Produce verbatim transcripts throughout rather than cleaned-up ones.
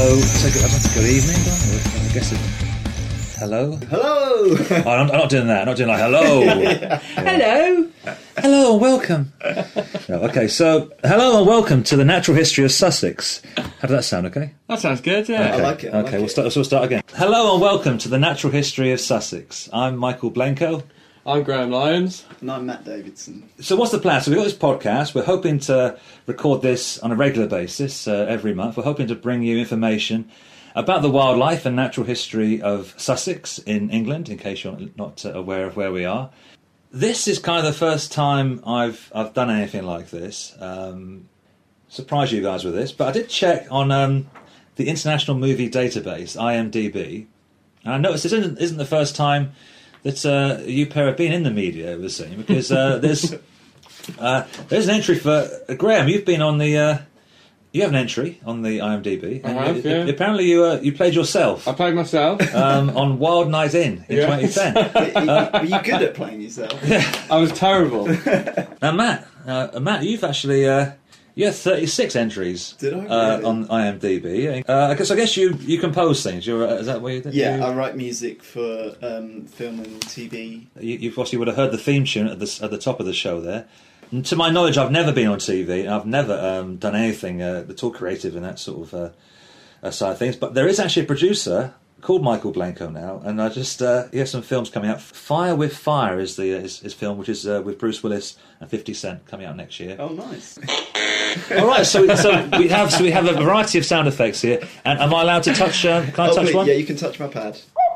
So, so good, I don't good evening, I guess it, hello? Hello! Oh, I'm, I'm not doing that, I'm not doing like hello. yeah. Hello! Hello and welcome. No, okay, so, hello and welcome to the Natural History of Sussex. How does that sound, okay? That sounds good, yeah. Okay. I like it. I okay, like we'll, it. start, so we'll start again. Hello and welcome to the Natural History of Sussex. I'm Michael Blanco. I'm Graham Lyons. And I'm Matt Davidson. So what's the plan? So we've got this podcast. We're hoping to record this on a regular basis uh, every month. We're hoping to bring you information about the wildlife and natural history of Sussex in England, in case you're not uh, aware of where we are. This is kind of the first time I've I've done anything like this. Um, surprise you guys with this, but I did check on um, the International Movie Database, I M D B, and I noticed this isn't, isn't the first time that uh, you pair have been in the media, it was saying, because uh, there's uh, there's an entry for uh, Graham. You've been on the uh, you have an entry on the I M D B. I and have, you, yeah. Apparently, you uh, you played yourself I played myself. um, on Wild Night In in Yeah. twenty ten. Were you good at playing yourself? I was terrible. Now, Matt, uh, Matt, you've actually uh, you had thirty-six entries. Did I uh, really? on I M D B? Uh, I guess I guess you, you compose things. You're uh, is that what you did? Yeah, You, I write music for um, film and T V. you, you obviously would have heard the theme tune at the at the top of the show there. And to my knowledge, I've never been on T V. I've never um, done anything uh, at all creative in that sort of uh, uh, side of things. But there is actually a producer called Michael Blanco now, and I just uh, he has some films coming out. Fire with Fire is the his, his film, which is uh, with Bruce Willis and fifty Cent, coming out next year. Oh, nice. All right, so so we have so we have a variety of sound effects here, and am I allowed to touch? Uh, can I oh, touch please, one? Yeah, you can touch my pad.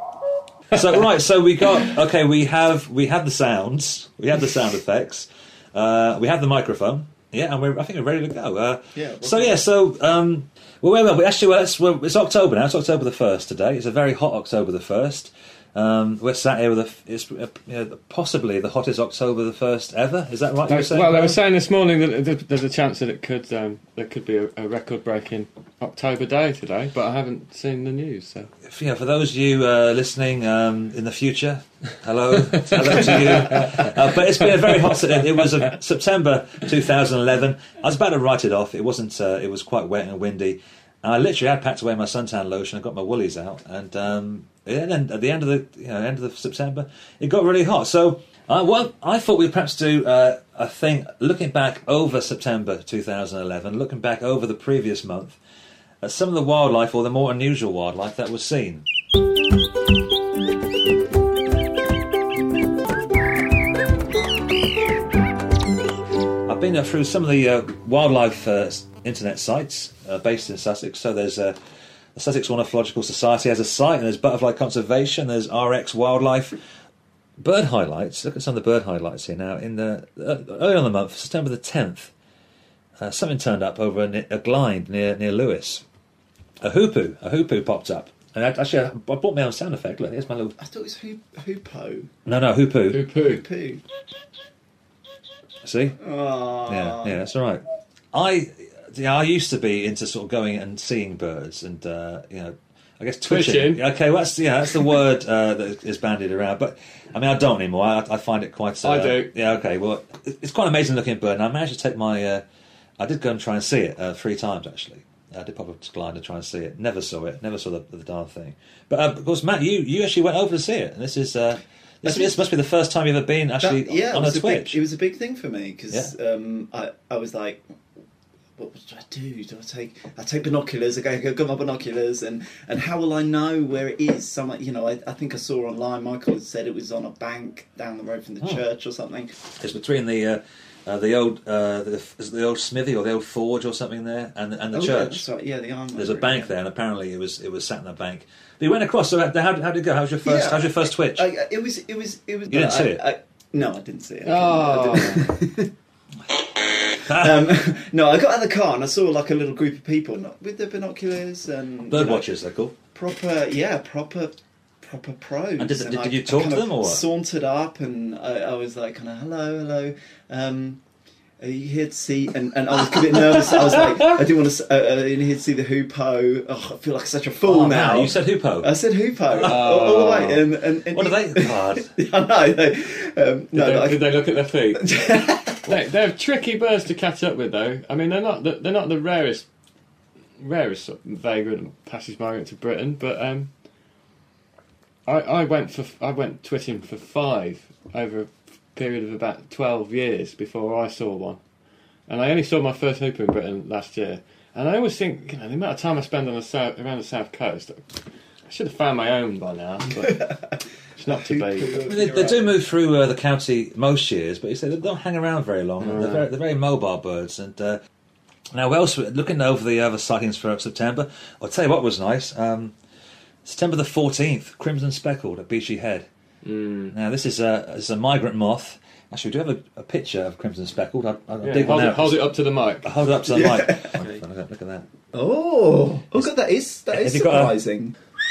So right, so we got okay. We have we have the sounds, we have the sound effects, uh, we have the microphone, yeah, and we're I think we're ready to go. Uh, Yeah, So okay. yeah, so um, well, wait, wait, wait, actually, well, it's, well, it's October now. It's October the first today. It's a very hot October the first. Um, we're sat here with a, it's uh, you know, possibly the hottest October the first ever. Is that right? you were saying, Well, they were Graham? saying this morning that th- there's a chance that it could um, there could be a, a record-breaking October day today, but I haven't seen the news. So Yeah, for those of you uh, listening um, in the future, hello, hello to you. Uh, but it's been a very hot. It was uh, September two thousand eleven. I was about to write it off. It wasn't. Uh, it was quite wet and windy. And I literally had packed away my suntan lotion. I got my woolies out, and um, yeah, then at the end of the you know, end of the September, it got really hot. So I well, I thought we'd perhaps do uh, a thing looking back over September two thousand eleven, looking back over the previous month. Uh, some of the wildlife, or the more unusual wildlife that was seen. I've been uh, through some of the uh, wildlife uh, internet sites uh, based in Sussex. So there's uh, the Sussex Ornithological Society has a site, and there's Butterfly Conservation, there's R X Wildlife. Bird highlights, look at some of the bird highlights here now. In the uh, early on the month, September the tenth, Uh, something turned up over a, a blind near near Lewis. A hoopoo, a hoopoo popped up, and I, actually I bought my own sound effect. Look, here's my little. I thought it was Hoop, Hoopo. No, no, hoopoo. poo poo. Poo. See? Aww. Yeah, yeah, that's all right. I, yeah, I used to be into sort of going and seeing birds, and uh, you know, I guess twitching. Twitching. Okay, well, that's yeah, that's the word uh, that is bandied around. But I mean, I don't anymore. I, I find it quite. Uh, I do. Yeah. Okay. Well, it- it's quite amazing looking bird, and I managed to take my. Uh, I did go and try and see it uh, three times actually. I did pop up to Glide to try and see it. Never saw it. Never saw the, the darn thing. But uh, of course, Matt, you, you actually went over to see it, and this is uh, this, this must be the first time you've ever been actually That- yeah, on it a was Twitch. big, it was a big thing for me because Yeah. um, I, I was like, what do I do? Do I take I take binoculars? Okay, I got my binoculars, and, and how will I know where it is? Some, you know, I, I think I saw online. Michael had said it was on a bank down the road from the Oh. church or something. It's between the uh, uh, the old uh, the, is it the old smithy or the old forge or something there, and and the Oh, yeah, church. that's right. Yeah, the iron. There's a bank there, and apparently it was it was sat in that bank. But you went across. So how, how did how did it go? How was your first? Yeah. How was your first Twitch? I, I- it was. It was. It was. You didn't I, see it? I, no, I didn't see it. Oh. I didn't. um, no, I got out of the car and I saw like a little group of people not, with their binoculars and Bird you know, watchers, they're called. proper, yeah, proper, proper pros. And did- did I- you I talk kind to of them or what? Sauntered up and I, I was like, kind of, hello, hello. Um, are you here to see? And, and I was a bit nervous. I was like, I didn't want to. Uh, uh, here to see the hoopo. Oh, I feel like such a fool Oh, now. man, you said hoopo. I said hoopo all, all the way. And, and, and What are they? God. I know. They, um, Did, no, they, I- did they look at their feet? they, they're tricky birds to catch up with, though. I mean, they're not the, they're not the rarest rarest sort of vagrant passage migrant to Britain, but um, I, I went for I went twitting for five over a period of about twelve years before I saw one, and I only saw my first hooper in Britain last year. And I always think, you know, the amount of time I spend on the south, around the south coast, I should have found my own by now, but it's not to be. I mean, they, they do move through uh, the county most years, but you say they don't hang around very long. No. They're, very, they're very mobile birds. And uh, now, Wales, looking over the other sightings for September, I'll tell you what was nice. Um, September the fourteenth, crimson speckled at Beachy Head. Mm. Now, this is a, this is a migrant moth. Actually, we do have a, a picture of crimson speckled. I'll, I'll Yeah, dig hold, one it, out. hold it up to the mic. I'll hold it up to the Yeah. mic. Okay. Look at that. Oh, oh God, that is that is Have you got a- surprising.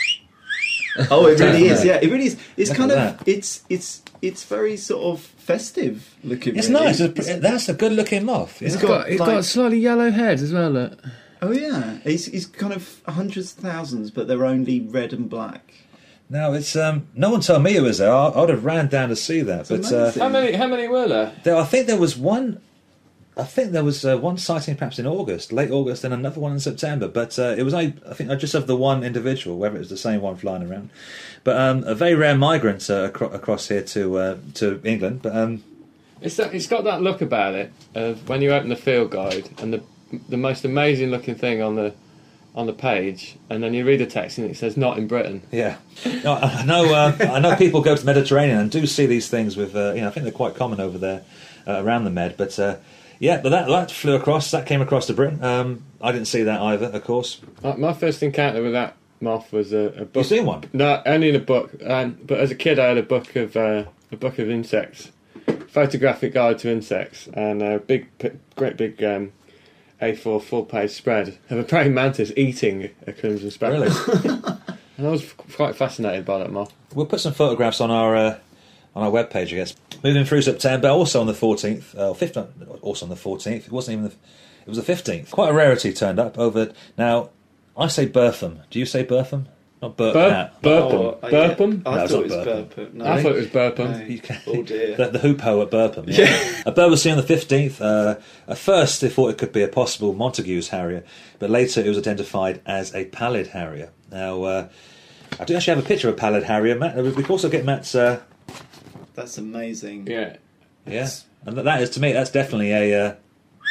Oh, it really is. Yeah, it really is. It's Look kind at of that. it's it's it's very sort of festive looking. It's really. nice. It's a, that's a good looking moth. It's yeah. got- Got, it's like- got a slightly yellow head as well. Look. Oh yeah, it's it's kind of hundreds of thousands, but they're only red and black. No, it's um. No one told me it was there. I, I would have ran down to see that, It's but uh, amazing. How many? How many were there? there, I think there was one. I think there was uh, one sighting perhaps in August, late August, and another one in September. But uh, it was only, I think, just of the one individual, whether it was the same one flying around. But um, a very rare migrant uh, acro- across here to uh, to England. But um, It's that, it's got that look about it of when you open the field guide and the the most amazing looking thing on the on the page, and then you read the text and it says "not in Britain." yeah, no, I I know. Uh, I know people go to the Mediterranean and do see these things with. Uh, you know, I think they're quite common over there uh, around the Med. But uh, yeah, but that that flew across. That came across to Britain. Um, I didn't see that either, of course. My, my first encounter with that moth was a, a book. You seen one? No, only in a book. Um, but as a kid, I had a book of uh, a book of insects, photographic guide to insects, and a big, p- great big um, A four full-page spread of a praying mantis eating a crimson speckle. Really? And I was f- quite fascinated by that moth. We'll put some photographs on our uh, on our webpage, I guess. Moving through September, also on the fourteenth, uh, fifteenth, also on the fourteenth. It wasn't even the, it was the fifteenth. Quite a rarity turned up over. Now, I say Burpham. Do you say Burpham? Not Bur- Bur- nah. Burpham. Oh, I- Burpham? I No, it's thought not it was Burpham. Burpham. No. I thought it was Burpham. No. You can- Oh dear. the, the hoopoe at Burpham. Yeah. A bird was seen on the fifteenth. Uh, at first, they thought it could be a possible Montagu's harrier, but later it was identified as a pallid harrier. Now, uh, I do actually have a picture of a pallid harrier. Matt, we can also get Matt's. Uh, That's amazing. Yeah. yeah, and that is to me. That's definitely a. Uh,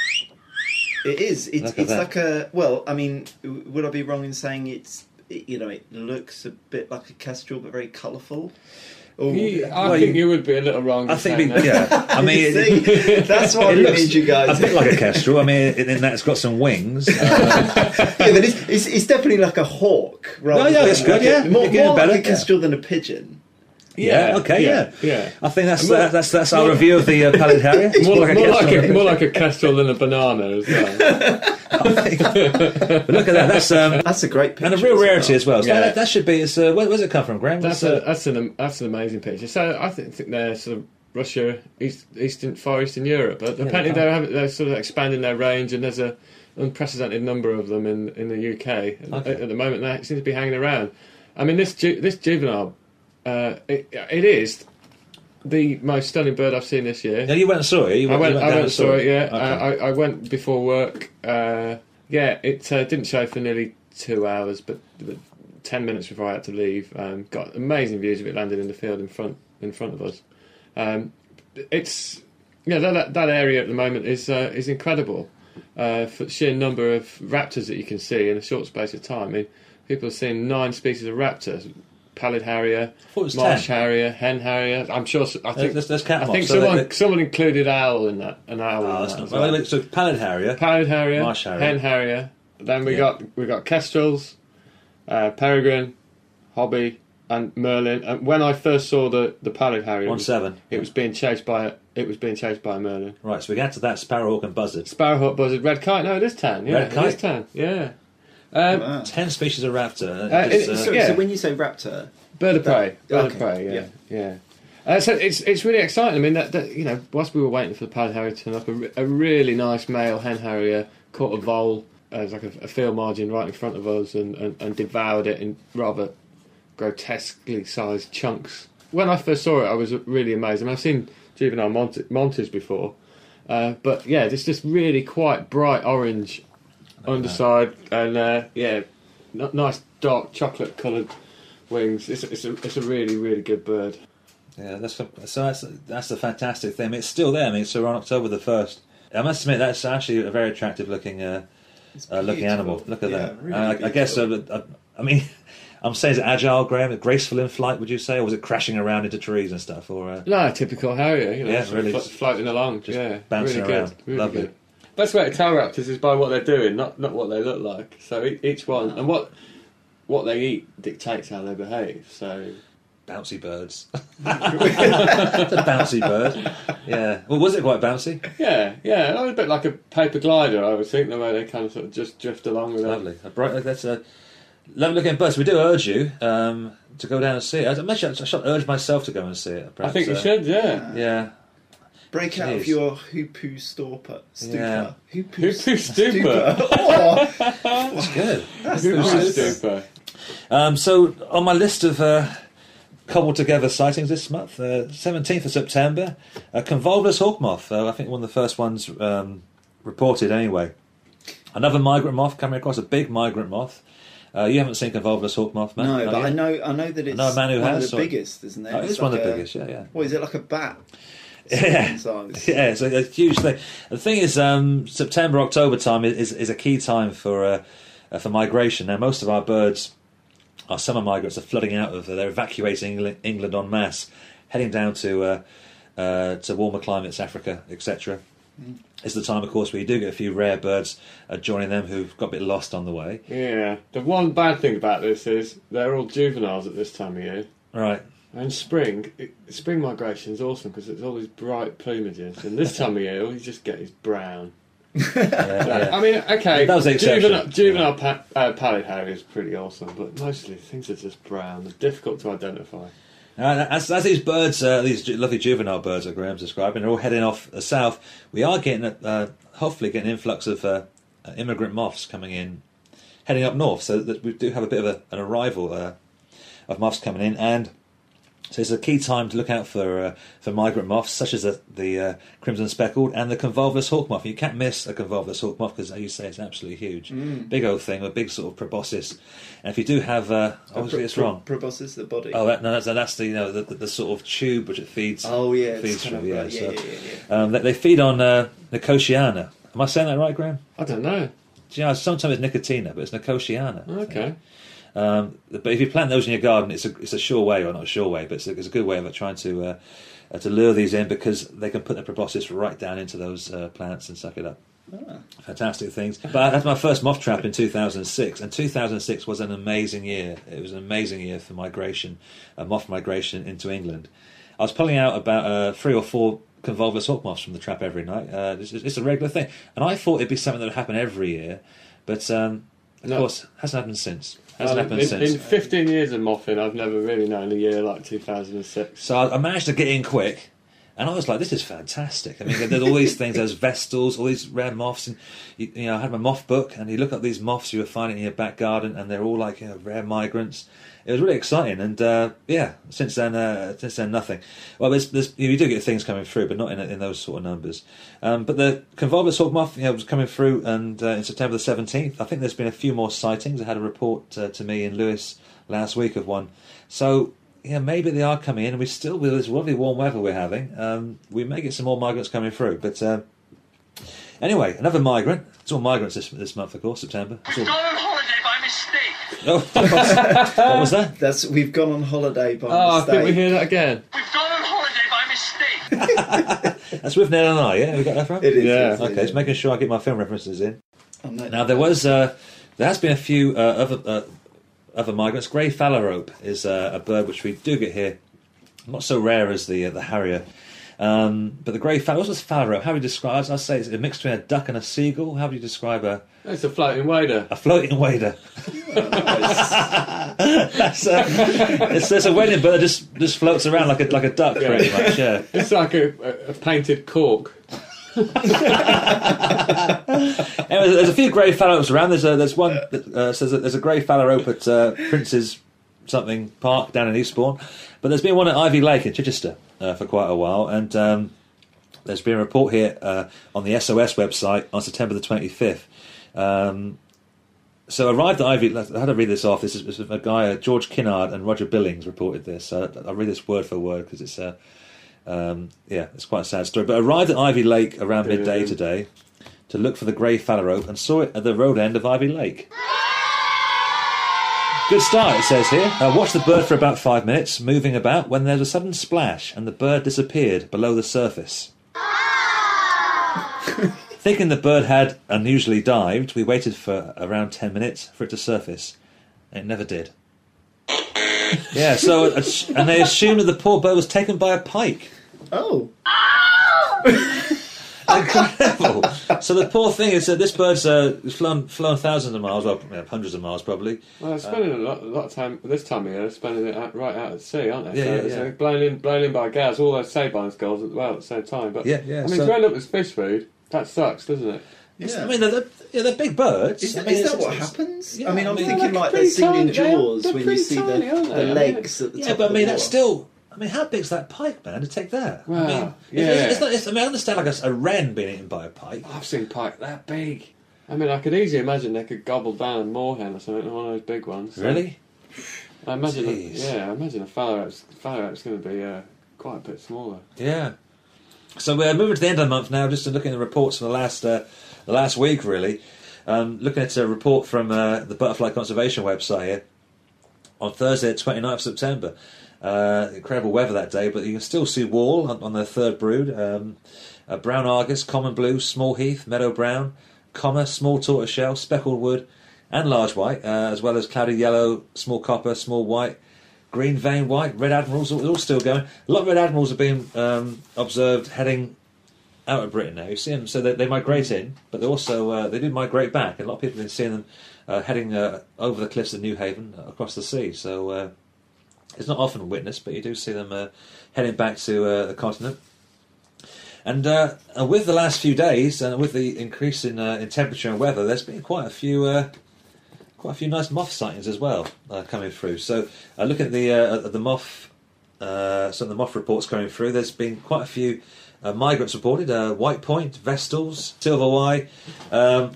It is. It's, Look at it's that. like a. Well, I mean, w- would I be wrong in saying it's? It, you know, it looks a bit like a kestrel, but very colourful. Or, You- I well, think you- you would be a little wrong. I in think, saying we, that. yeah. I mean, You it, see? That's why it we looks need you guys. a bit like a kestrel. I mean, in, in that it's got some wings. Uh, yeah, but it's, it's, it's definitely like a hawk. Rather Oh, yeah, than that's good, like a- yeah. more, You're getting more better, like a yeah. kestrel than a pigeon. yeah, okay, yeah. yeah. I think that's More- uh, that's that's our review of the uh, pallid harrier. It's More, more, like kestrel. a, more like a kestrel than a banana as well. I think. But look at that. That's um, That's a great picture. and a real rarity as well. So Yeah. that, that should be. It's, uh, where, where's it come from, Graham? That's What's, a uh, that's an that's an amazing picture. So I think, think they're sort of Russia, East, Eastern, Far Eastern Europe. But apparently they they're having, they're sort of expanding their range, and there's a unprecedented number of them in in the U K Okay. at, at the moment. They seem to be hanging around. I mean, this ju- this juvenile, uh, it, it is the most stunning bird I've seen this year. no, you went and saw it. You I went, you I down went and saw it. Yeah, Okay. uh, I, I went before work. Uh, yeah, it uh, didn't show for nearly two hours, but, but ten minutes before I had to leave, um, got amazing views of it landing in the field in front in front of us. Um, it's yeah, that that area at the moment is uh, is incredible uh, for the sheer number of raptors that you can see in a short space of time. I mean, people have seen nine species of raptors. Pallid harrier, I thought it was marsh ten. harrier, hen harrier. I'm sure. I think. Let's, let's count I them think off. So someone they- someone included owl in that. An owl. Oh, in that's that not, as well, well. wait, so pallid harrier. Pallid harrier, Marsh harrier. hen harrier. Then we Yeah. got we got kestrels, uh, peregrine, hobby, and merlin. And when I first saw the, the pallid harrier, it One was, seven. it was being chased by a, it was being chased by a merlin. Right, so we get to that sparrowhawk and buzzard. Sparrowhawk, buzzard, red kite. No, it is tan. Yeah, Red kite? it is tan. Yeah. Um, Wow. Ten species of raptor. Uh, It's, it's- uh, So, yeah. so when you say raptor, Bird of prey. That- Bird okay, of prey. Yeah, yeah. Uh, so it's it's really exciting. I mean, that, that you know, whilst we were waiting for the pallid harrier to turn up, a, re- a really nice male hen harrier caught a vole. Uh, it was like a, a field margin right in front of us, and, and, and devoured it in rather grotesquely sized chunks. When I first saw it, I was really amazed. I mean, I've seen juvenile mont- montes before, uh, but yeah, it's just really quite bright orange. underside, and uh, yeah, n- nice dark chocolate coloured wings. It's it's a it's a really really good bird. Yeah, that's so that's that's the fantastic thing. I mean, it's still there. I mean, it's around October the first. I must admit that's actually a very attractive looking uh, uh, looking animal. Look at Yeah, that. really uh, I, I guess. Uh, uh, I mean, I'm saying is it agile, Graham? Graceful in flight? Would you say, or was it crashing around into trees and stuff? Or uh, No, typical harrier. You know, Yeah, sort of really flo- just- floating along, just yeah, bouncing really around. Good, really Lovely. good. Best way to tell raptors is by what they're doing, not not what they look like. So e- each one and what what they eat dictates how they behave. So bouncy birds? It's a bouncy bird. Yeah. Well, was it quite bouncy? yeah, yeah, a bit like a paper glider. I would think the way they kind of sort of just drift along with it. Lovely. A bright. That's a lovely looking bird. So we do urge you um, to go down and see it. I, maybe I should urge myself to go and see it. I Perhaps, think you uh, should, yeah. Yeah. Break out of Jeez. your hoopoo stupor. Stupor. Yeah. Hoopoo Hoopoo stupor. Oh, That's good. that's Hoopoo nice. stupor. Um, so on my list of uh, cobbled together sightings this month, uh, seventeenth of September, a convolvulus hawk moth. Uh, I think one of the first ones um, reported anyway. Another migrant moth coming across, a big migrant moth. Uh, you haven't seen convolvulus hawk moth, man? No, Not but yet? I know I know that it's know a man who one has, of the or- biggest, isn't it? Oh, it is It's one of like the a- biggest, yeah, yeah. What is it, like a bat? Yeah. Size. Yeah, it's a, a huge thing. The thing is, um, September, October time is, is a key time for uh, uh, for migration. Now, most of our birds, our summer migrants, are flooding out of. They're evacuating England, England en masse, heading down to uh, uh, to warmer climates, Africa, et cetera. Mm. It's the time, of course, where you do get a few rare birds uh, joining them who've got a bit lost on the way. Yeah. The one bad thing about this is they're all juveniles at this time of year. Right. And spring, it, spring migration is awesome because it's all these bright plumages. And this time of year, all you just get is brown. Yeah, yeah. I mean, okay, That was the exception. juvenile, juvenile pa- uh, pallid harrier is pretty awesome, but mostly things are just brown. They're difficult to identify. Uh, as, as these birds, uh, these ju- lovely juvenile birds that Graham's describing, are all heading off uh, south, we are getting, uh, hopefully, getting an influx of uh, uh, immigrant moths coming in, heading up north. So that we do have a bit of a, an arrival uh, of moths coming in, and so it's a key time to look out for uh, for migrant moths, such as the, the uh, crimson speckled and the convolvulus hawk moth. You can't miss a convolvulus hawk moth because, as you say, it's absolutely huge, Mm. big old thing, a big sort of proboscis. And if you do have, uh, obviously it's wrong. Proboscis, the body. Oh, that, no, that's, that's the you know the, the, the sort of tube which it feeds. Oh, yeah. it's feeds kind through, of yeah, like- so- yeah, yeah, yeah, Um, they, they feed on uh, Nicotiana. Am I saying that right, Graham? I don't know. Do you know, sometimes it's Nicotina, but it's Nicotiana. Okay. Um, but if you plant those in your garden, it's a it's a sure way, or not a sure way, but it's a, it's a good way of trying to uh, uh, to lure these in because they can put their proboscis right down into those uh, plants and suck it up. Ah. Fantastic things. But I had my first moth trap in two thousand six, and two thousand six was an amazing year. It was an amazing year for migration, uh, moth migration into England. I was pulling out about uh, three or four convolvulus hawk moths from the trap every night. Uh, it's, it's a regular thing, and I thought it'd be something that would happen every year, but um, of No. course, hasn't happened since. Hasn't Um, happened in, since. in fifteen years of mothing, I've never really known a year like two thousand six. So I, I managed to get in quick, and I was like, "This is fantastic." I mean, there's all these things, there's vestals, all these rare moths, and you, you know, I had my moth book, and you look at these moths you were finding in your back garden, and they're all like you know, rare migrants. It was really exciting, and uh, yeah, since then, uh, since then, nothing. Well, there's, there's, you do get things coming through, but not in in those sort of numbers. Um, but the convolvulus hawk moth, you know, was coming through, and uh, in September the seventeenth, I think there's been a few more sightings. I had a report uh, to me in Lewis last week of one. So yeah, maybe they are coming in, and we still, with this lovely warm weather we're having, um, we may get some more migrants coming through. But uh, anyway, another migrant. It's all migrants this this month, of course, September. It's all... Gone on holiday by mistake. Oh, what was that? That's we've gone on holiday by Oh, I mistake. think we hear that again. We've gone on holiday by mistake. That's with Ned and I, yeah? We got that from? It is. Yeah. yes, it Okay, is. just making sure I get my film references in. Oh, no. Now, there was, uh, there has been a few uh, other uh, other migrants. Grey phalarope is uh, a bird which we do get here. Not so rare as the uh, the harrier. Um, but the grey phalarope, what's this phalarope? How would you describe it? I'd say it's a mix between a duck and a seagull. How would you describe a, It's a floating wader. a floating wader? That's, uh, it's, it's a wading bird that just, just floats around like a, like a duck, Yeah. pretty much, yeah. It's like a, a, a painted cork. Anyway, there's a few grey phalaropes around. There's a, there's one that uh, says that there's a grey phalarope at uh, Prince's something park down in Eastbourne, but there's been one at Ivy Lake in Chichester uh, for quite a while, and um, there's been a report here uh, on the S O S website on September the twenty-fifth Um, so arrived at Ivy. I had to read this off. This is, this is a guy, uh, George Kinnard and Roger Billings reported this. So I'll read this word for word because it's uh, um, yeah, it's quite a sad story. But arrived at Ivy Lake around midday Yeah. today to look for the grey phalarope and saw it at the road end of Ivy Lake. Good start, it says here. Uh, watched the bird for about five minutes, moving about, when there was a sudden splash and the bird disappeared below the surface. Thinking the bird had unusually dived, we waited for around ten minutes for it to surface. It never did. Yeah, so, uh, and they assumed that the poor bird was taken by a pike. Oh. Incredible. So the poor thing is that this bird's uh, flown, flown thousands of miles, well, yeah, hundreds of miles probably. Well, they're spending a lot, a lot of time this time of year. They're spending it out, right out at sea, aren't they? Yeah, so, yeah, yeah. so blown in, blown in by gales. All those sabines gulls as well at the same time. But Yeah, yeah, I mean, so- to end up with fish food, that sucks, doesn't it? It's- Yeah. I mean, they're, they're, yeah, they're big birds. Is I that, mean, is it's- that what it's- happens? yeah, I mean, I'm I mean, thinking they're like that pretty scene in tiny, they're- Jaws they're when you pretty see tiny, the, aren't they? the I mean, legs at the Yeah, top but I of mean, the that's water. still... I mean, how big's that pike, man, to take that? I Wow, mean, yeah. it's, it's not, it's, I mean, I understand like a, a wren being eaten by a pike. I've seen pike that big. I mean, I could easily imagine they could gobble down a moorhen or something, one of those big ones. So Really? I imagine, a, Jeez. yeah, I imagine a phalarope's, phalarope's going to be uh, quite a bit smaller. Yeah. So we're moving to the end of the month now, just to look at the reports for the last uh, the last week, really. Um, looking at a report from uh, the Butterfly Conservation website here on Thursday, the twenty-ninth of September. Uh, incredible weather that day, but you can still see wall on, on their third brood. Um, uh, brown argus, common blue, small heath, meadow brown, comma, small tortoiseshell, speckled wood, and large white, uh, as well as cloudy yellow, small copper, small white, green vein white, red admirals, all, all still going. A lot of red admirals have been um, observed heading out of Britain now. You see them, so they, they migrate in, but they also uh, they do migrate back. And a lot of people have been seeing them uh, heading uh, over the cliffs of New Haven uh, across the sea. So uh, it's not often witnessed, but you do see them uh, heading back to uh, the continent. And uh, uh, with the last few days, and with the increase in, uh, in temperature and weather, there's been quite a few uh, quite a few nice moth sightings as well uh, coming through. So uh, looking at the uh, at the moth, uh, some of the moth reports coming through, there's been quite a few uh, migrants reported: uh, white point, vestals, silver Y. Um,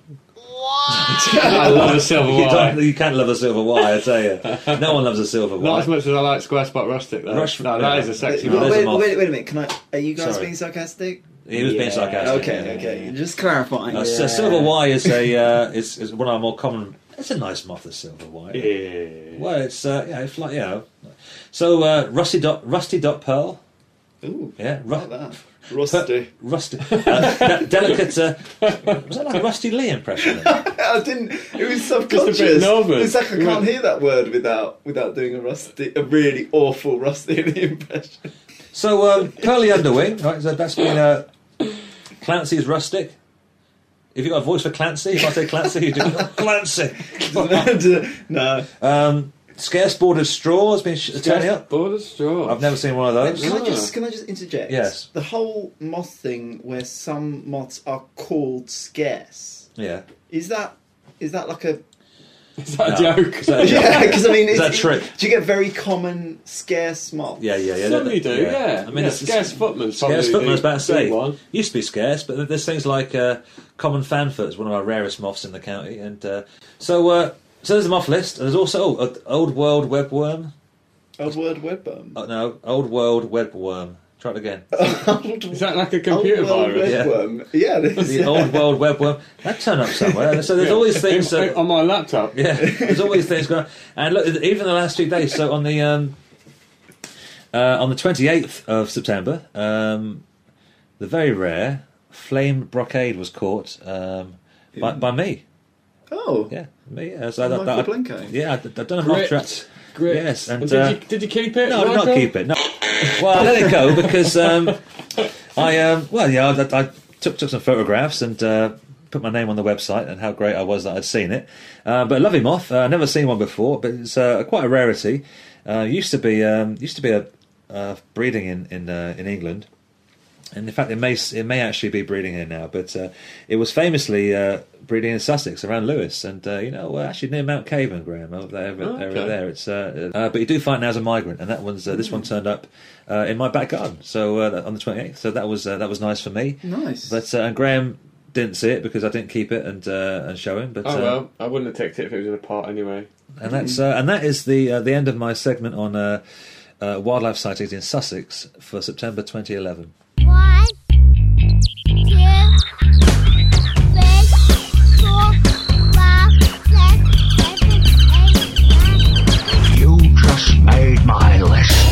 I love a silver you, wire. don't, you can't love a silver Y, I tell you. No one loves a silver Y. Not as much as I like square spot rustic, though. Rush- no, yeah. that is a sexy Yeah, one. those wait, are moth. wait, wait a minute. Can I? Are you guys Sorry. being sarcastic? He was being Yeah, sarcastic. Okay, yeah, okay. yeah, yeah. Just clarifying. Uh, so silver Y is a uh, is, is one of our more common. It's a nice moth, the silver Y. Yeah. Well, it's uh, yeah, it's like you know. So uh, rusty dot rusty dot pearl. Ooh, Yeah, ru- like that. Rusty. rusty, uh, de- delicate. Uh, was that like a Rusty Lee impression? I didn't. It was Just subconscious. a bit nervous. It's like I can't hear that word without without doing a rusty, a really awful Rusty impression. So um, pearly underwing, right? So that's been uh, Clancy's rustic. If you got a voice for Clancy, if I say Clancy, you do Clancy. No. Um, scarce bordered straw has been sh- turning up. Border straw. I've never seen one of those. Can I Ah. just can I just interject? Yes. The whole moth thing where some moths are called scarce. Yeah. Is that is that like a Is that No. a joke? Is that a joke? yeah? Because I mean, Is it's, that a trick? do you get very common scarce moths? Yeah, yeah, yeah. Some that- you do, yeah. I mean, yeah, it's scarce footman's Scarce probably footman, I was the about to say. big one. Used to be scarce, but there's things like uh, common fanfoot is one of our rarest moths in the county. And uh, so, uh, so there's a moth list. And there's also oh, old world webworm. Old word webworm. Oh, no, old world webworm. Try it again. Is that like a computer Old world virus? Yeah. webworm. Yeah, it is. The old world webworm. That turned up somewhere. So there's all these things. In- That, on my laptop. yeah, there's always things going on. And look, even the last few days, so on the um, uh, on the twenty-eighth of September, um, the very rare flame brocade was caught um, by, by me. Oh, Yeah, me. Yeah, so Michael I, I, Blinko. yeah, I've done a moth Grit. trap. Great. Yes, and, And did, uh, you, did you keep it? No, I did not Michael? keep it. No. Well, I let it go because um, I um, well, yeah, I, I took took some photographs and uh, put my name on the website and how great I was that I'd seen it. Uh, but a lovely moth. Uh, never seen one before, but it's uh, quite a rarity. Uh, used to be um, used to be a uh, breeding in in uh, in England. And in fact, it may it may actually be breeding here now, but uh, it was famously uh, breeding in Sussex around Lewes, and uh, you know, actually near Mount Cavan, Graham, over there, over, Oh, over okay. there. It's uh, uh, but you do find it as a migrant, and that one's uh, this one turned up uh, in my back garden, so uh, on the twenty-eighth. So that was uh, that was nice for me. nice. But uh, and Graham didn't see it because I didn't keep it and uh, and show him. But Oh uh, well, I wouldn't have taken it if it was in a pot anyway. and that's uh, and that is the uh, the end of my segment on uh, uh, wildlife sightings in Sussex for September twenty eleven. One, two, three, four, five, six, seven, eight, nine. You just made my list.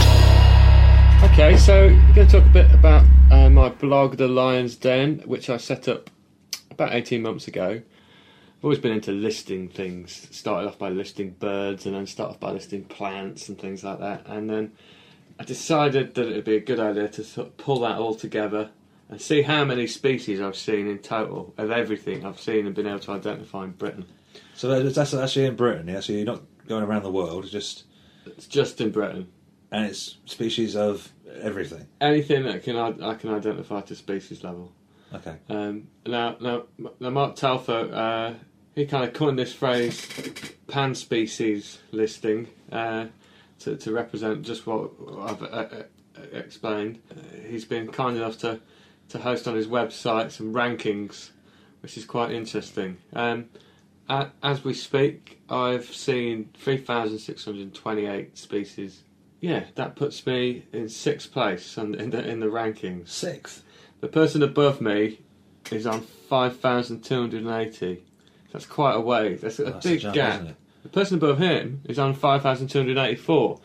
Okay, so we're going to talk a bit about uh, my blog, The Lion's Den, which I set up about eighteen months ago. I've always been into listing things. Started off by listing birds and then started off by listing plants and things like that. And then I decided that it would be a good idea to sort of pull that all together and see how many species I've seen in total of everything I've seen and been able to identify in Britain. So that's that's actually in Britain, yeah. So you're not going around the world, it's just It's just in Britain. and it's species of everything. Anything that can I, I can identify to species level. Okay. Um, now, now, now, Mark Telfer, uh, he kind of coined this phrase "pan-species listing" uh, to, to represent just what I've uh, uh, explained. Uh, he's been kind enough to, to host on his website some rankings, which is quite interesting. Um, a as we speak, I've seen three thousand six hundred twenty-eight species. Yeah, that puts me in sixth place in the, in the rankings. Sixth. The person above me is on five thousand two hundred eighty. That's quite a way. That's a That's big a jump, gap. isn't it? The person above him is on five thousand two hundred eighty-four.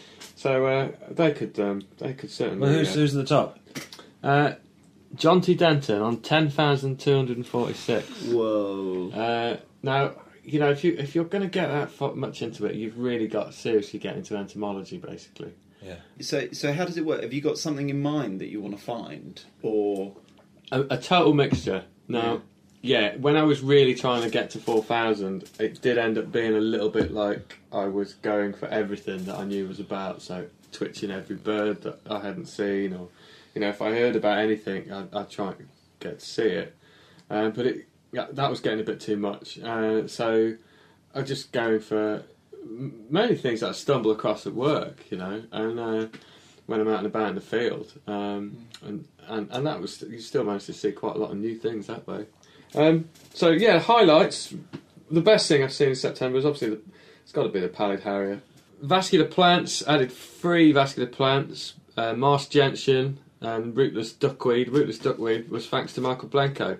So uh, they could um, they could certainly. Well, who's, uh, who's at the top? uh, John T. Denton on ten thousand two hundred forty-six. Whoa. Uh, now, you know, if you if you're going to get that fo- much into it, you've really got to seriously get into entomology, basically. Yeah. So, so how does it work? Have you got something in mind that you want to find, or A, a total mixture. Now, yeah, when I was really trying to get to four thousand, it did end up being a little bit like I was going for everything that I knew was about. So, twitching every bird that I hadn't seen, or, you know, if I heard about anything, I'd, I'd try and get to see it. Uh, but it, yeah, that was getting a bit too much. Uh, so, I was just going for m- mainly things that I stumble across at work, you know, and uh, when I'm out and about in the field. Um, and, and, and that was, you still managed to see quite a lot of new things that way. Um, so, yeah, highlights. The best thing I've seen in September is obviously, the, it's got to be the pallid harrier. Vascular plants, added three vascular plants, uh, marsh gentian and rootless duckweed. Rootless duckweed was thanks to Michael Blanco.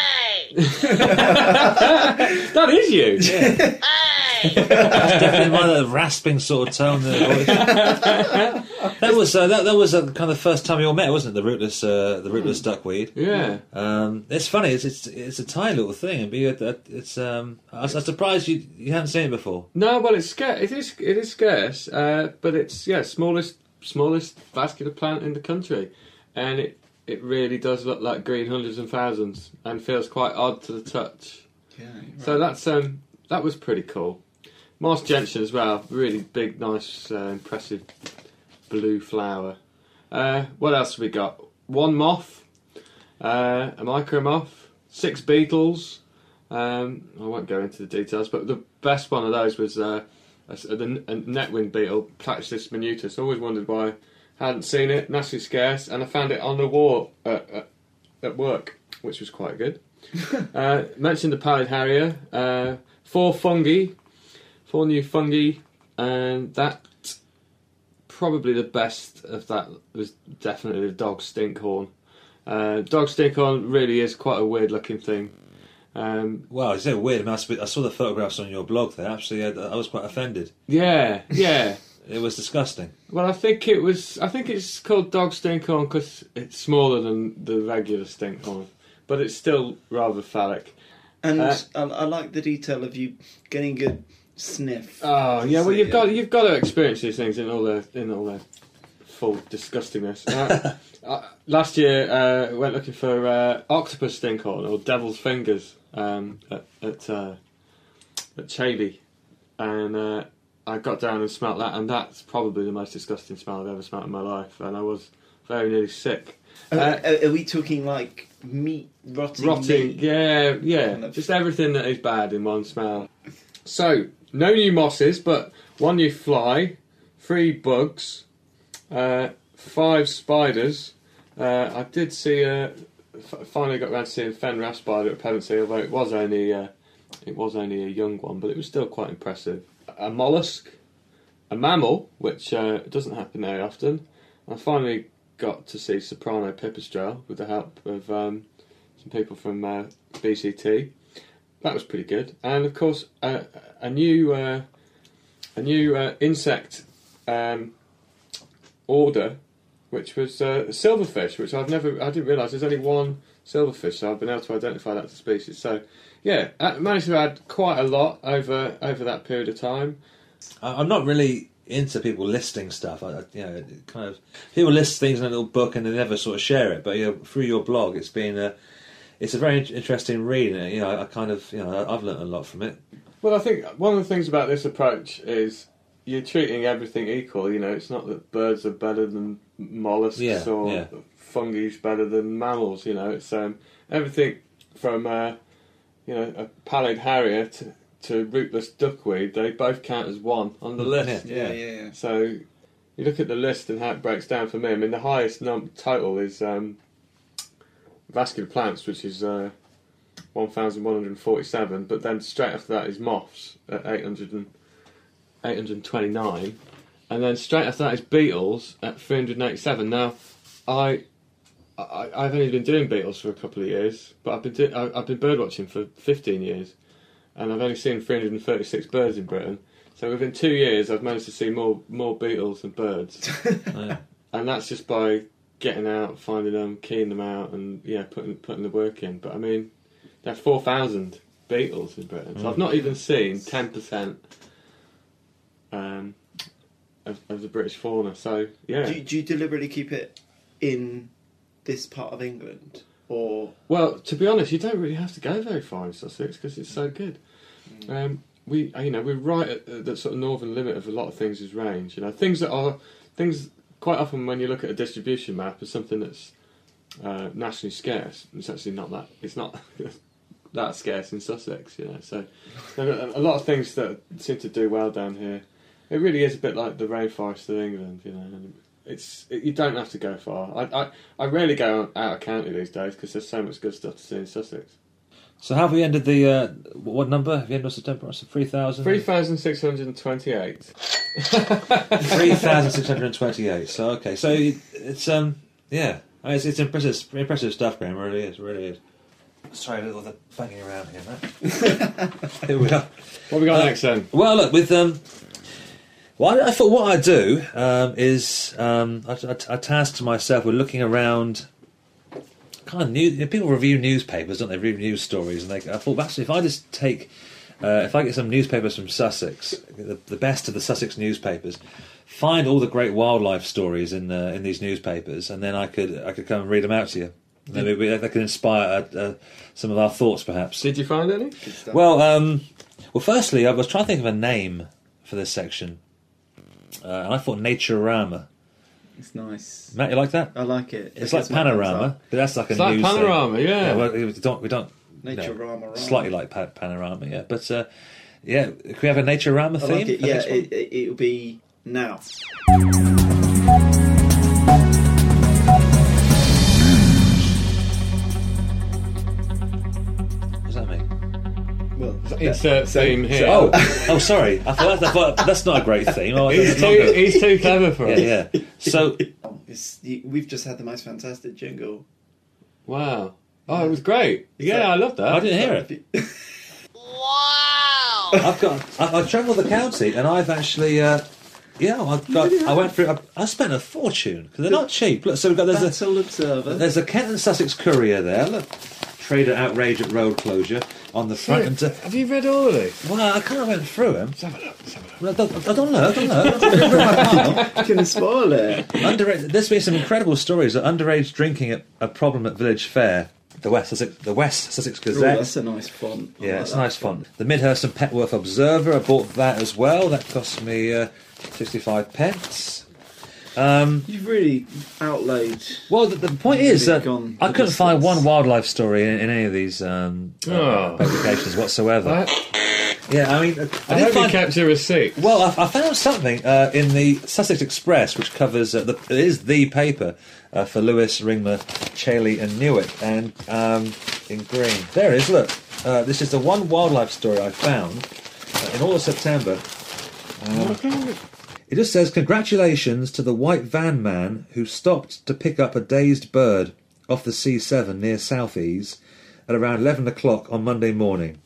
That is you. Yeah. Definitely one of the rasping sort of tone in the voice. that was uh, that, that was uh, kind of the first time you all met, wasn't it? The rootless uh, the rootless duckweed. Yeah. Um, it's funny. It's, it's it's a tiny little thing, and it's um. I was, I was surprised you you hadn't seen it before. No, well, it's scarce. It is it is scarce, uh, but it's yeah smallest smallest vascular plant in the country, and it it really does look like green hundreds and thousands, and feels quite odd to the touch. yeah, right. So that's um that was pretty cool. Marsh gentian as well, really big, nice, uh, impressive blue flower. Uh, what else have we got? One moth, uh, a micro moth, six beetles. Um, I won't go into the details, but the best one of those was uh, a, a, a netwing beetle, Platypus minutus. Always wondered why I hadn't seen it. Naturally scarce, and I found it on the wall at, at, at work, which was quite good. uh, mentioned the pallid harrier, uh, four fungi. Four new fungi, and that probably the best of that was definitely the dog stinkhorn. Uh, dog stinkhorn really is quite a weird looking thing. Um, Wow, it's so weird. I, mean, I sp- I saw the photographs on your blog there. Actually, I, I was quite offended. yeah, yeah. It was disgusting. Well, I think it was. I think it's called dog stinkhorn because it's smaller than the regular stinkhorn, but it's still rather phallic. And Uh, I, I like the detail of you getting a good sniff. Oh yeah, well So, you've yeah. got you've got to experience these things in all their in all their full disgustingness. Uh, uh, last year, uh, went looking for uh, octopus stinkhorn or devil's fingers um, at at, uh, at Chailey, and uh, I got down and smelt that, and that's probably the most disgusting smell I've ever smelt in my life, and I was very nearly sick. Are, Uh, are, are we talking like meat, rotting, Rotting, meat? yeah, yeah. Kind of- Just everything that is bad in one smell. So, no new mosses, but one new fly, three bugs, uh, five spiders. Uh, I did see a, f- finally got around to seeing fen raft spider at Pevensey, although it was only uh, it was only a young one, but it was still quite impressive. A mollusk, a mammal, which uh, doesn't happen very often. I finally got to see soprano pipistrelle with the help of um, some people from uh, B C T. That was pretty good, and of course uh, a new uh, a new uh, insect um, order, which was uh, silverfish, which I've never I didn't realise there's only one silverfish, so I've been able to identify that as a species. So yeah, I managed to add quite a lot over over that period of time. I- I'm not really into people listing stuff. I, I- you know, it kind of people list things in a little book and they never sort of share it. But you know, through your blog, it's been a it's a very in- interesting read. And, you know, I, I kind of you know I- I've learnt a lot from it. Well, I think one of the things about this approach is you're treating everything equal. You know, it's not that birds are better than mollusks Yeah, or yeah. fungi's better than mammals. You know, it's um, everything from uh, you know a pallid harrier to, to rootless duckweed. They both count as one on the list. Yeah. Yeah, yeah, yeah. So you look at the list and how it breaks down for me. I mean, the highest num- total is um, vascular plants, which is uh, one thousand one hundred forty-seven, but then straight after that is moths at eight hundred and, eight hundred twenty-nine, and then straight after that is beetles at three hundred eighty-seven. Now, I, I I've only been doing beetles for a couple of years, but I've been do- I- I've been birdwatching for fifteen years, and I've only seen three hundred thirty-six birds in Britain. So within two years, I've managed to see more more beetles than birds, Yeah. and that's just by getting out, finding them, keying them out, and yeah, putting putting the work in. But I mean, there are four thousand beetles in Britain, so I've not even seen ten percent um, of, of the British fauna. So yeah, Do, you- do you deliberately keep it in this part of England, or well, to be honest, you don't really have to go very far in Sussex because it's so good. Um, we, you know, we're right at the, the sort of northern limit of a lot of things' range. You know, things that are things quite often when you look at a distribution map as something that's uh, nationally scarce. It's actually not that. It's not that scarce in Sussex. You know, so there are a lot of things that seem to do well down here. It really is a bit like the rainforest of England. You know, and it's it, you don't have to go far. I I, I rarely go out of county these days because there's so much good stuff to see in Sussex. So how have we ended the uh, what number? Have you ended on September? Three thousand. Three thousand six hundred twenty-eight. Three thousand six hundred twenty-eight. So okay, so it's um yeah, it's, it's impressive, impressive stuff, Graham. It really is, it really is. Sorry, a little the banging around here, man. Here we are. What we got Uh, next then? Well, look with um. Well, I, I thought what I do um, is um, I, I, I tasked myself with looking around. Kind of new. You know, people review newspapers, don't they? Review news stories, and they. I thought, actually, if I just take, uh, if I get some newspapers from Sussex, the, the best of the Sussex newspapers, find all the great wildlife stories in uh, in these newspapers, and then I could I could come and read them out to you. And then maybe that could inspire uh, uh, some of our thoughts, perhaps. Did you find any? good stuff? Well, um, well, firstly, I was trying to think of a name for this section, uh, and I thought Naturama. It's nice. Matt, you like that? I like it. It's It like gets my thumbs Panorama, up. but that's like a It's like news thing. Panorama, yeah. well, we don't, we don't. you know, Naturama. slightly like pa- Panorama, yeah. But uh, yeah, can we have a Naturama I theme? like it. for Yeah, this one? it, it, it'll be now. What does that mean? Well, Insert so- theme here. Oh, oh, sorry. I thought, I thought that's not a great theme. Oh, he's, that's not too, good. he's too clever for it. Yeah, yeah. So, Oh, it's, you, we've just had the most fantastic jingle. Wow. Oh, it was great. Yeah, that- I love that. I didn't hear it. I've got. I, I travelled the county, and I've actually. Uh, yeah, I got. I went through. I, I spent a fortune because they're not cheap. Look, so we've got there's a Battle Observer. there's a Kent and Sussex Courier there. Look, trader outrage at road closure on the front. And, uh, Have you read all of these? well, I kind of went through them. Let's have a look. Let's have a look. Well, I don't, I don't know. I don't know. I'm going to spoil it. Underage, there's been some incredible stories of underage drinking at a problem at Village Fair. The West Sussex, the West Sussex Oh, Gazette. that's a nice font. I Yeah, like it's that nice font. The Midhurst and Petworth Observer, I bought that as well. That cost me uh, sixty-five pence. Um, You've really outlaid. well, the, the point is Really that gone I the couldn't find distance. one wildlife story in, in any of these um, uh, Oh. publications whatsoever. That- Yeah, I mean, I, I did hope you find, kept your receipt. well, I, I found something uh, in the Sussex Express, which covers uh, the it is the paper uh, for Lewis, Ringmer, Chailey, and Newark, and um, in green. There it is. Look, uh, this is the one wildlife story I found uh, in all of September. Um, it just says, "Congratulations to the white van man who stopped to pick up a dazed bird off the C seven near Southease at around eleven o'clock on Monday morning."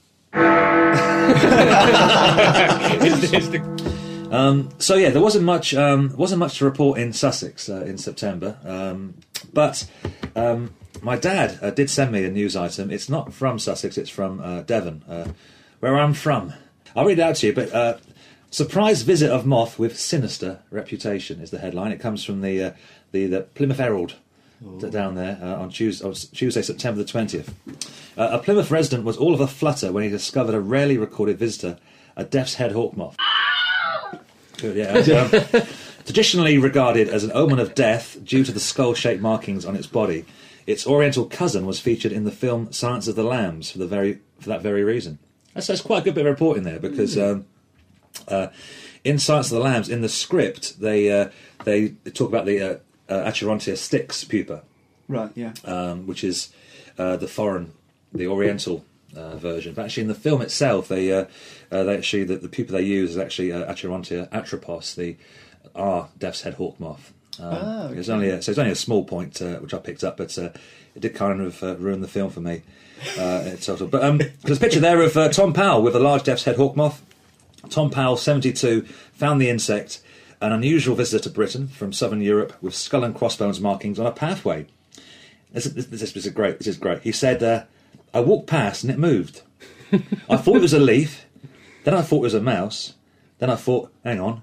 um, so yeah, there wasn't much um, wasn't much to report in Sussex uh, in September, um, but um, my dad uh, did send me a news item. It's not from Sussex; it's from uh, Devon, uh, where I'm from. I'll read it out to you. But uh, surprise visit of moth with sinister reputation is the headline. It comes from the uh, the, the Plymouth Herald. Ooh. Down there uh, on Tuesday, on Tuesday, September the twentieth. Uh, a Plymouth resident was all of a flutter when he discovered a rarely recorded visitor, a death's head hawk moth. Good, yeah. Um, traditionally regarded as an omen of death due to the skull-shaped markings on its body, its oriental cousin was featured in the film Silence of the Lambs for the very for that very reason. That's, that's quite a good bit of reporting there, because um, uh, in Silence of the Lambs, in the script, they uh, they talk about the uh, uh, Acherontia styx pupa, right? Yeah, um, which is uh, the foreign, the oriental uh, version. But actually, in the film itself, they uh, uh, they actually the, the pupa they use is actually uh, Acherontia atropos, the R death's head hawk moth. Um, oh, okay. It's only a, so it's only a small point uh, which I picked up, but uh, it did kind of uh, ruin the film for me. Uh, in total. But um, there's a picture there of uh, Tom Powell with a large death's head hawk moth. Tom Powell, seventy-two, found the insect, an unusual visitor to Britain from southern Europe with skull and crossbones markings on a pathway. This, this, this is great. This is great. He said, uh, "I walked past and it moved. I thought it was a leaf. Then I thought it was a mouse. Then I thought, hang on."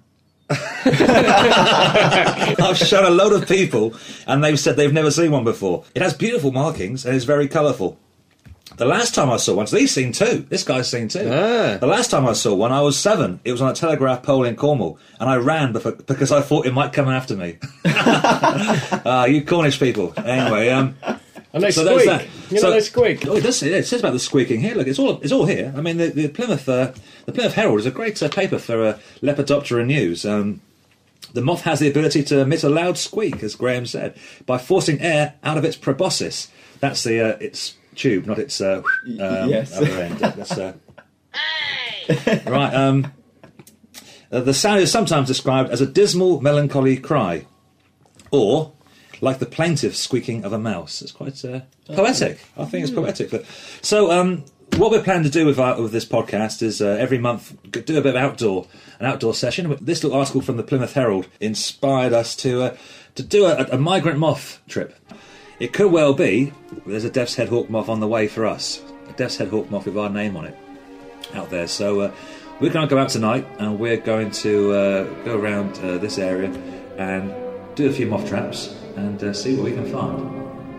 I've shown a load of people and they've said they've never seen one before. It has beautiful markings and is very colourful. The last time I saw one, so he's seen two. This guy's seen two. Ah. The last time I saw one, I was seven. It was on a telegraph pole in Cornwall, and I ran before, because I thought it might come after me. uh, you Cornish people. Anyway, um, and they so squeak. That. You so, know they squeak. Oh, it does. It says about the squeaking here. Look, it's all it's all here. I mean, the, the Plymouth uh, the Plymouth Herald is a great uh, paper for uh, Lepidoptera news. Um, the moth has the ability to emit a loud squeak, as Graham said, by forcing air out of its proboscis. That's the uh, its tube, not its uh, um, yes. other end. That's, uh... right. Um, uh, the sound is sometimes described as a dismal, melancholy cry, or like the plaintive squeaking of a mouse. It's quite uh, poetic. I think it's poetic. But, so, um, what we're planning to do with, our, with this podcast is uh, every month do a bit of outdoor, an outdoor session. This little article from the Plymouth Herald inspired us to uh, to do a, a migrant moth trip. It could well be there's a death's head hawk moth on the way for us. A death's head hawk moth with our name on it out there. So uh, we're going to go out tonight and we're going to uh, go around uh, this area and do a few moth traps and uh, see what we can find.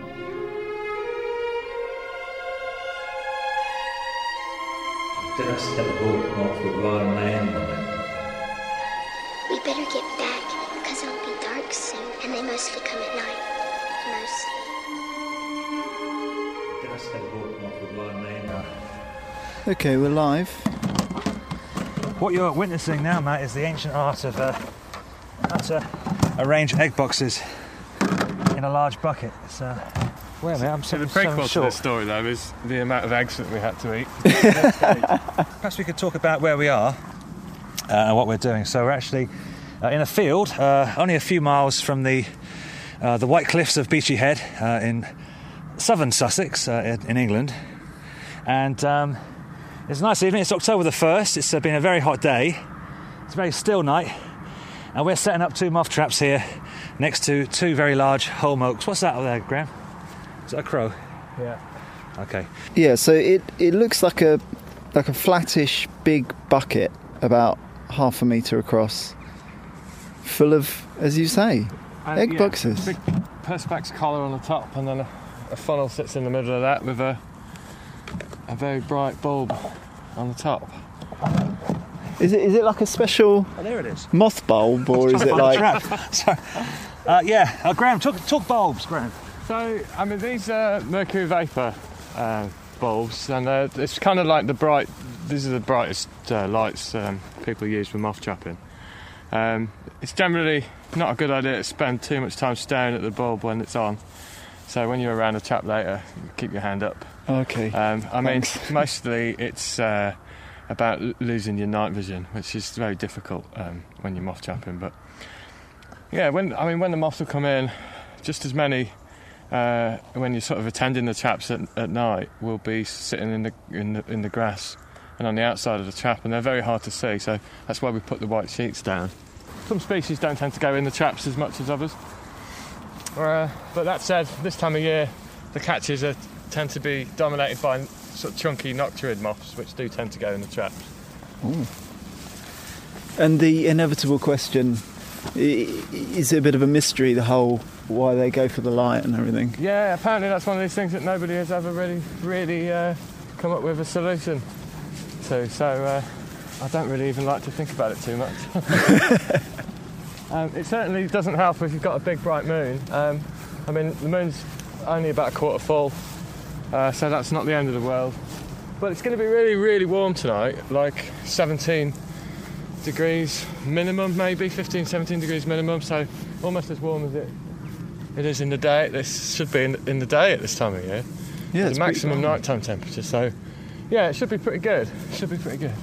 Death's head hawk moth with our name on it. We better get back because it'll be dark soon and they mostly come at night. Mostly. Okay, we're live. What you're witnessing now, Matt, is the ancient art of uh, how to arrange egg boxes in a large bucket. It's, uh, where, mate? I'm So so, the so prequel to short. this story, though, is the amount of eggs that we had to eat. Perhaps we could talk about where we are uh, and what we're doing. So we're actually uh, in a field, uh, only a few miles from the uh, the White Cliffs of Beachy Head uh, in southern Sussex uh, in, in England. And um, it's a nice evening. It's October the first. It's uh, been a very hot day. It's a very still night. And we're setting up two moth traps here next to two very large holm oaks. What's that over there, Graham? Is that a crow? Yeah. Okay. Yeah, so it, it looks like a like a flattish big bucket about half a metre across, full of, as you say, And, egg yeah, boxes. Big perspex collar on the top, and then a, a funnel sits in the middle of that with a a very bright bulb on the top. Is it is it like a special Oh, there it is. moth bulb, or is it like? Sorry. Uh, yeah, uh, Graham, talk, talk bulbs, Graham. So, I mean, these are mercury vapour uh, bulbs, and uh, it's kind of like the bright, these are the brightest uh, lights um, people use for moth trapping. Um, it's generally not a good idea to spend too much time staring at the bulb when it's on. So when you're around a trap later, keep your hand up. Okay. Um, I mean, Thanks. mostly it's uh, about l- losing your night vision, which is very difficult um, when you're moth trapping. But yeah, when I mean when the moths will come in, just as many uh, when you're sort of attending the traps at, at night will be sitting in the in the in the grass and on the outside of the trap, and they're very hard to see. So that's why we put the white sheets down. Some species don't tend to go in the traps as much as others. Uh, but that said, this time of year, the catches are, tend to be dominated by sort of chunky noctuid moths, which do tend to go in the traps. Ooh. And the inevitable question, i- is it a bit of a mystery, the whole why they go for the light and everything? Yeah, apparently that's one of these things that nobody has ever really, really uh, come up with a solution to. So uh, I don't really even like to think about it too much. Um, it certainly doesn't help if you've got a big bright moon. Um, I mean, the moon's only about a quarter full, uh, so that's not the end of the world. But it's going to be really, really warm tonight, like seventeen degrees minimum, maybe fifteen, seventeen degrees minimum. So almost as warm as it it is in the day. This should be in, in the day at this time of year. Yeah, the it's maximum pretty warm. nighttime temperature. So yeah, it should be pretty good. It should be pretty good.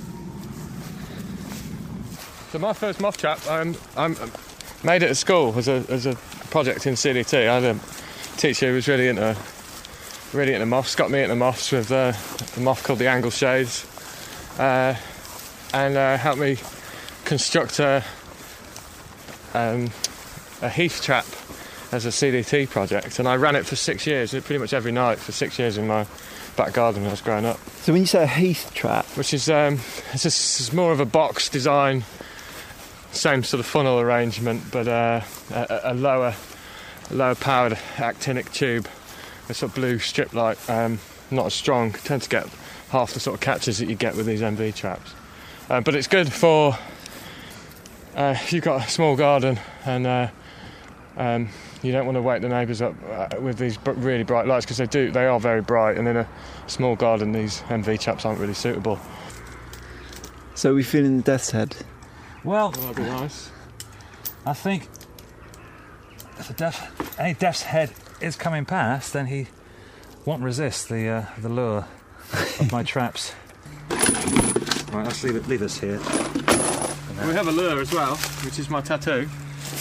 So my first moth trap, um, I made it at school as a as a project in C D T. I had a teacher who was really into really into moths. Got me into moths with uh, a moth called the angle shades, uh, and uh, helped me construct a um, a heath trap as a C D T project. And I ran it for six years, pretty much every night for six years in my back garden when I was growing up. So when you say a heath trap, Which is um, it's, just, it's more of a box design. Same sort of funnel arrangement, but uh, a, a lower, a lower powered actinic tube, a sort of blue strip light, um, not as strong. Tend to get half the sort of catches that you get with these M V traps, uh, but it's good for uh, if you've got a small garden and uh, um, you don't want to wake the neighbours up uh, with these b- really bright lights, because they do, they are very bright, and in a small garden these M V traps aren't really suitable. so we feel in the death's head. Well, That'd be nice. I think if a deaf, any deaf's head is coming past, then he won't resist the uh, the lure of my traps. Right, let's leave it. Leave this here. We have a lure as well, which is my tattoo.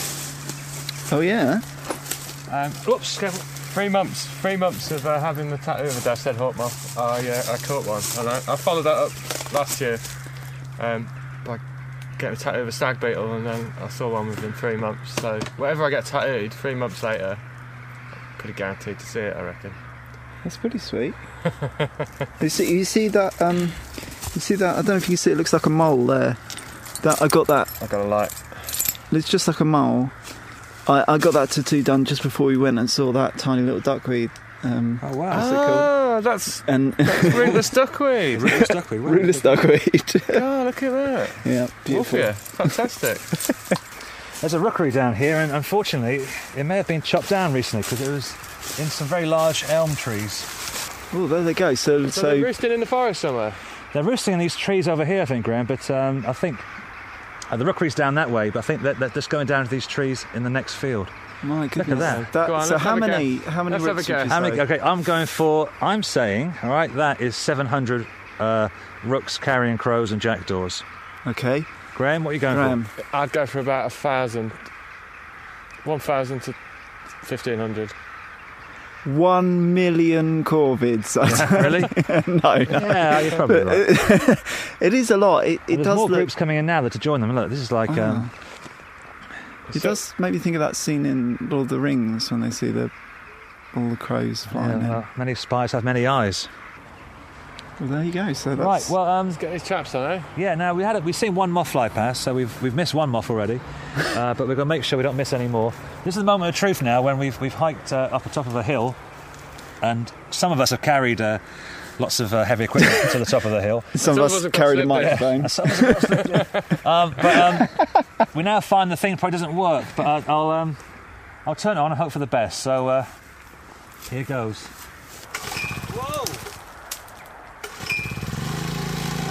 Oh yeah? Um, oops, careful. Three months, three months of uh, having the tattoo of a death's head hawk moth. I, uh, I caught one, and I, I followed that up last year um, by getting a tattoo of a stag beetle, and then I saw one within three months. So whatever I get tattooed, three months later, I'm pretty guaranteed to see it, I reckon. That's pretty sweet. you see, you see that? Um, you see that? I don't know if you can see. It looks like a mole there. That I got that. I got a light. It's just like a mole. I, I got that tattoo done just before we went and saw that tiny little duckweed. Um, Oh wow! What's it called? Ah, that's and rootless duckweed. Rootless duckweed. wow. rootless duckweed. Oh, look at that. Yeah, beautiful. Wolfia. Fantastic. There's a rookery down here, and unfortunately, it may have been chopped down recently because it was in some very large elm trees. Oh, there they go. So, So, so, they're roosting in the forest somewhere. They're roosting in these trees over here, I think, Graham. But um, I think uh, the rookery's down that way. But I think that they're just going down to these trees in the next field. my goodness. that. That- Go on, so let's how have a many? guess. How many? Let's have a rooks would guess. you How many? say? Okay, I'm going for. I'm saying, all right, that is seven hundred uh, rooks, carrion crows, and jackdaws. Okay, Graham, what are you going Graham. for? I'd go for about a thousand. One thousand to fifteen hundred. One million corvids. Really? no, no. Yeah, you're probably right. It is a lot. It, it There's does more look. groups coming in now that to join them. Look, this is like. Um, It does make me think of that scene in Lord of the Rings when they see the all the crows flying yeah, well, many spies have many eyes. in. Well, there you go. So that's Right. Well, um, Let's get these chaps on, eh? yeah. Now we had a, we've seen one moth fly past, so we've we've missed one moth already, uh, but we're going to make sure we don't miss any more. This is the moment of truth now when we've we've hiked uh, up the top of a hill, and some of us have carried uh, lots of uh, heavy equipment to the top of the hill. some Some of of us us have carried a got slipped microphone. And some of us have got slipped, yeah. um, but um, we now find the thing probably doesn't work. But uh, I'll um, I'll turn it on and hope for the best. So uh, here goes. Whoa!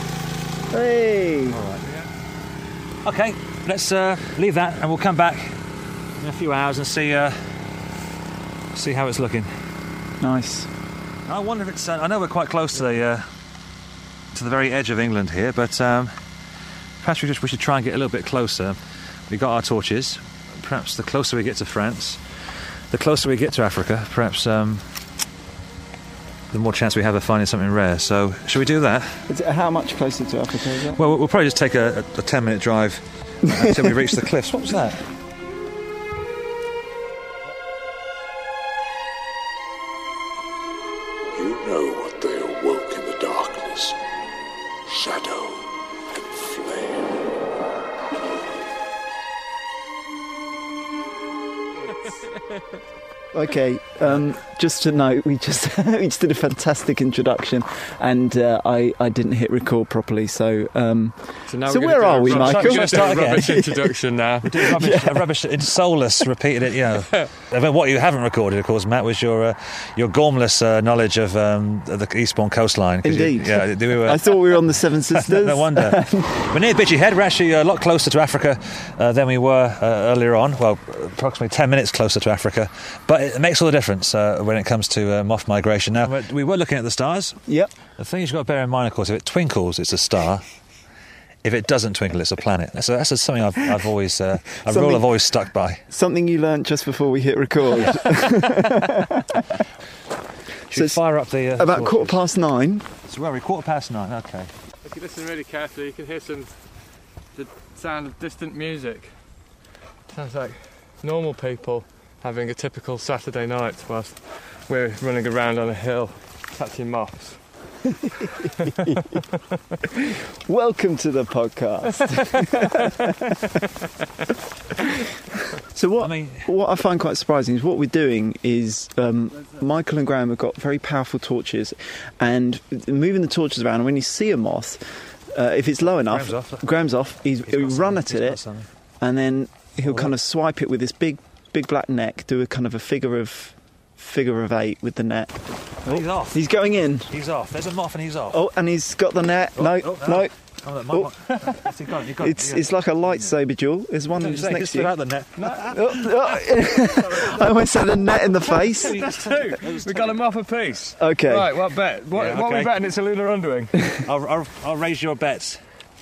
Hey! Okay, let's uh, leave that and we'll come back in a few hours and see uh, see how it's looking. Nice. I wonder if it's. Uh, I know we're quite close to the uh, to the very edge of England here, but um, perhaps we, just, we should try and get a little bit closer. We got our torches. Perhaps the closer we get to France, the closer we get to Africa, perhaps um, the more chance we have of finding something rare. So, should we do that? Is it, how much closer to Africa is it? Well, we'll probably just take a, a, a ten-minute drive until we reach the cliffs. What was that? You know what they awoke in the darkness. Shadow and flame. Okay, um, just to note, we just we just did a fantastic introduction, and uh, I I didn't hit record properly. So um, So, now So we're where gonna are do a we, rubbish- Michael? we're gonna Should I do a start again? rubbish introduction now. Do rubbish, a rubbish, it's soulless. Repeated it, you know. I mean, what you haven't recorded, of course, Matt, was your uh, your gormless uh, knowledge of um, the Eastbourne coastline. 'cause you- Indeed. yeah, we were. I thought we were on the Seven Sisters. No wonder. We're near Bitchy Head. We're actually a lot closer to Africa uh, than we were uh, earlier on. Well, approximately ten minutes closer to Africa. But it makes all the difference uh, when it comes to uh, moth migration. Now, we were looking at the stars. Yep. The thing you've got to bear in mind, of course, if it twinkles, it's a star. If it doesn't twinkle, it's a planet. That's, that's something I've, I've always, uh, a Something- rule I've always stuck by. Something you learnt just before we hit record. Should we it's fire up the... Uh, About torches? quarter past nine. So where are we? Quarter past nine, okay. If you listen really carefully, you can hear some the sound of distant music. Sounds like normal people having a typical Saturday night whilst we're running around on a hill catching moths. Welcome to the podcast. So what I mean- what I find quite surprising is what we're doing is um, Michael and Graham have got very powerful torches, and moving the torches around. And when you see a moth, uh, if it's low enough, Graham's off. Graham's off. He's, He's got he'll run something. at He's got it, something. and then he'll Oh, kind what? of swipe it with this big big black neck, do a kind of a figure of figure of eight with the net. He's off. He's going in. He's off. There's a moth and he's off. Oh, and he's got the net. Oh, no, oh, no. Oh, that Oh. might, might, you got it, you got it, It's yeah. it's like a lightsaber duel. There's one Don't just say, next just to you. put out the net. Oh, oh. I almost had a net in the face. That's two. We got a moth apiece. Okay. Right, what bet? What, Yeah, what are we okay. betting? It's a lunar undoing. I'll, I'll, I'll raise your bets.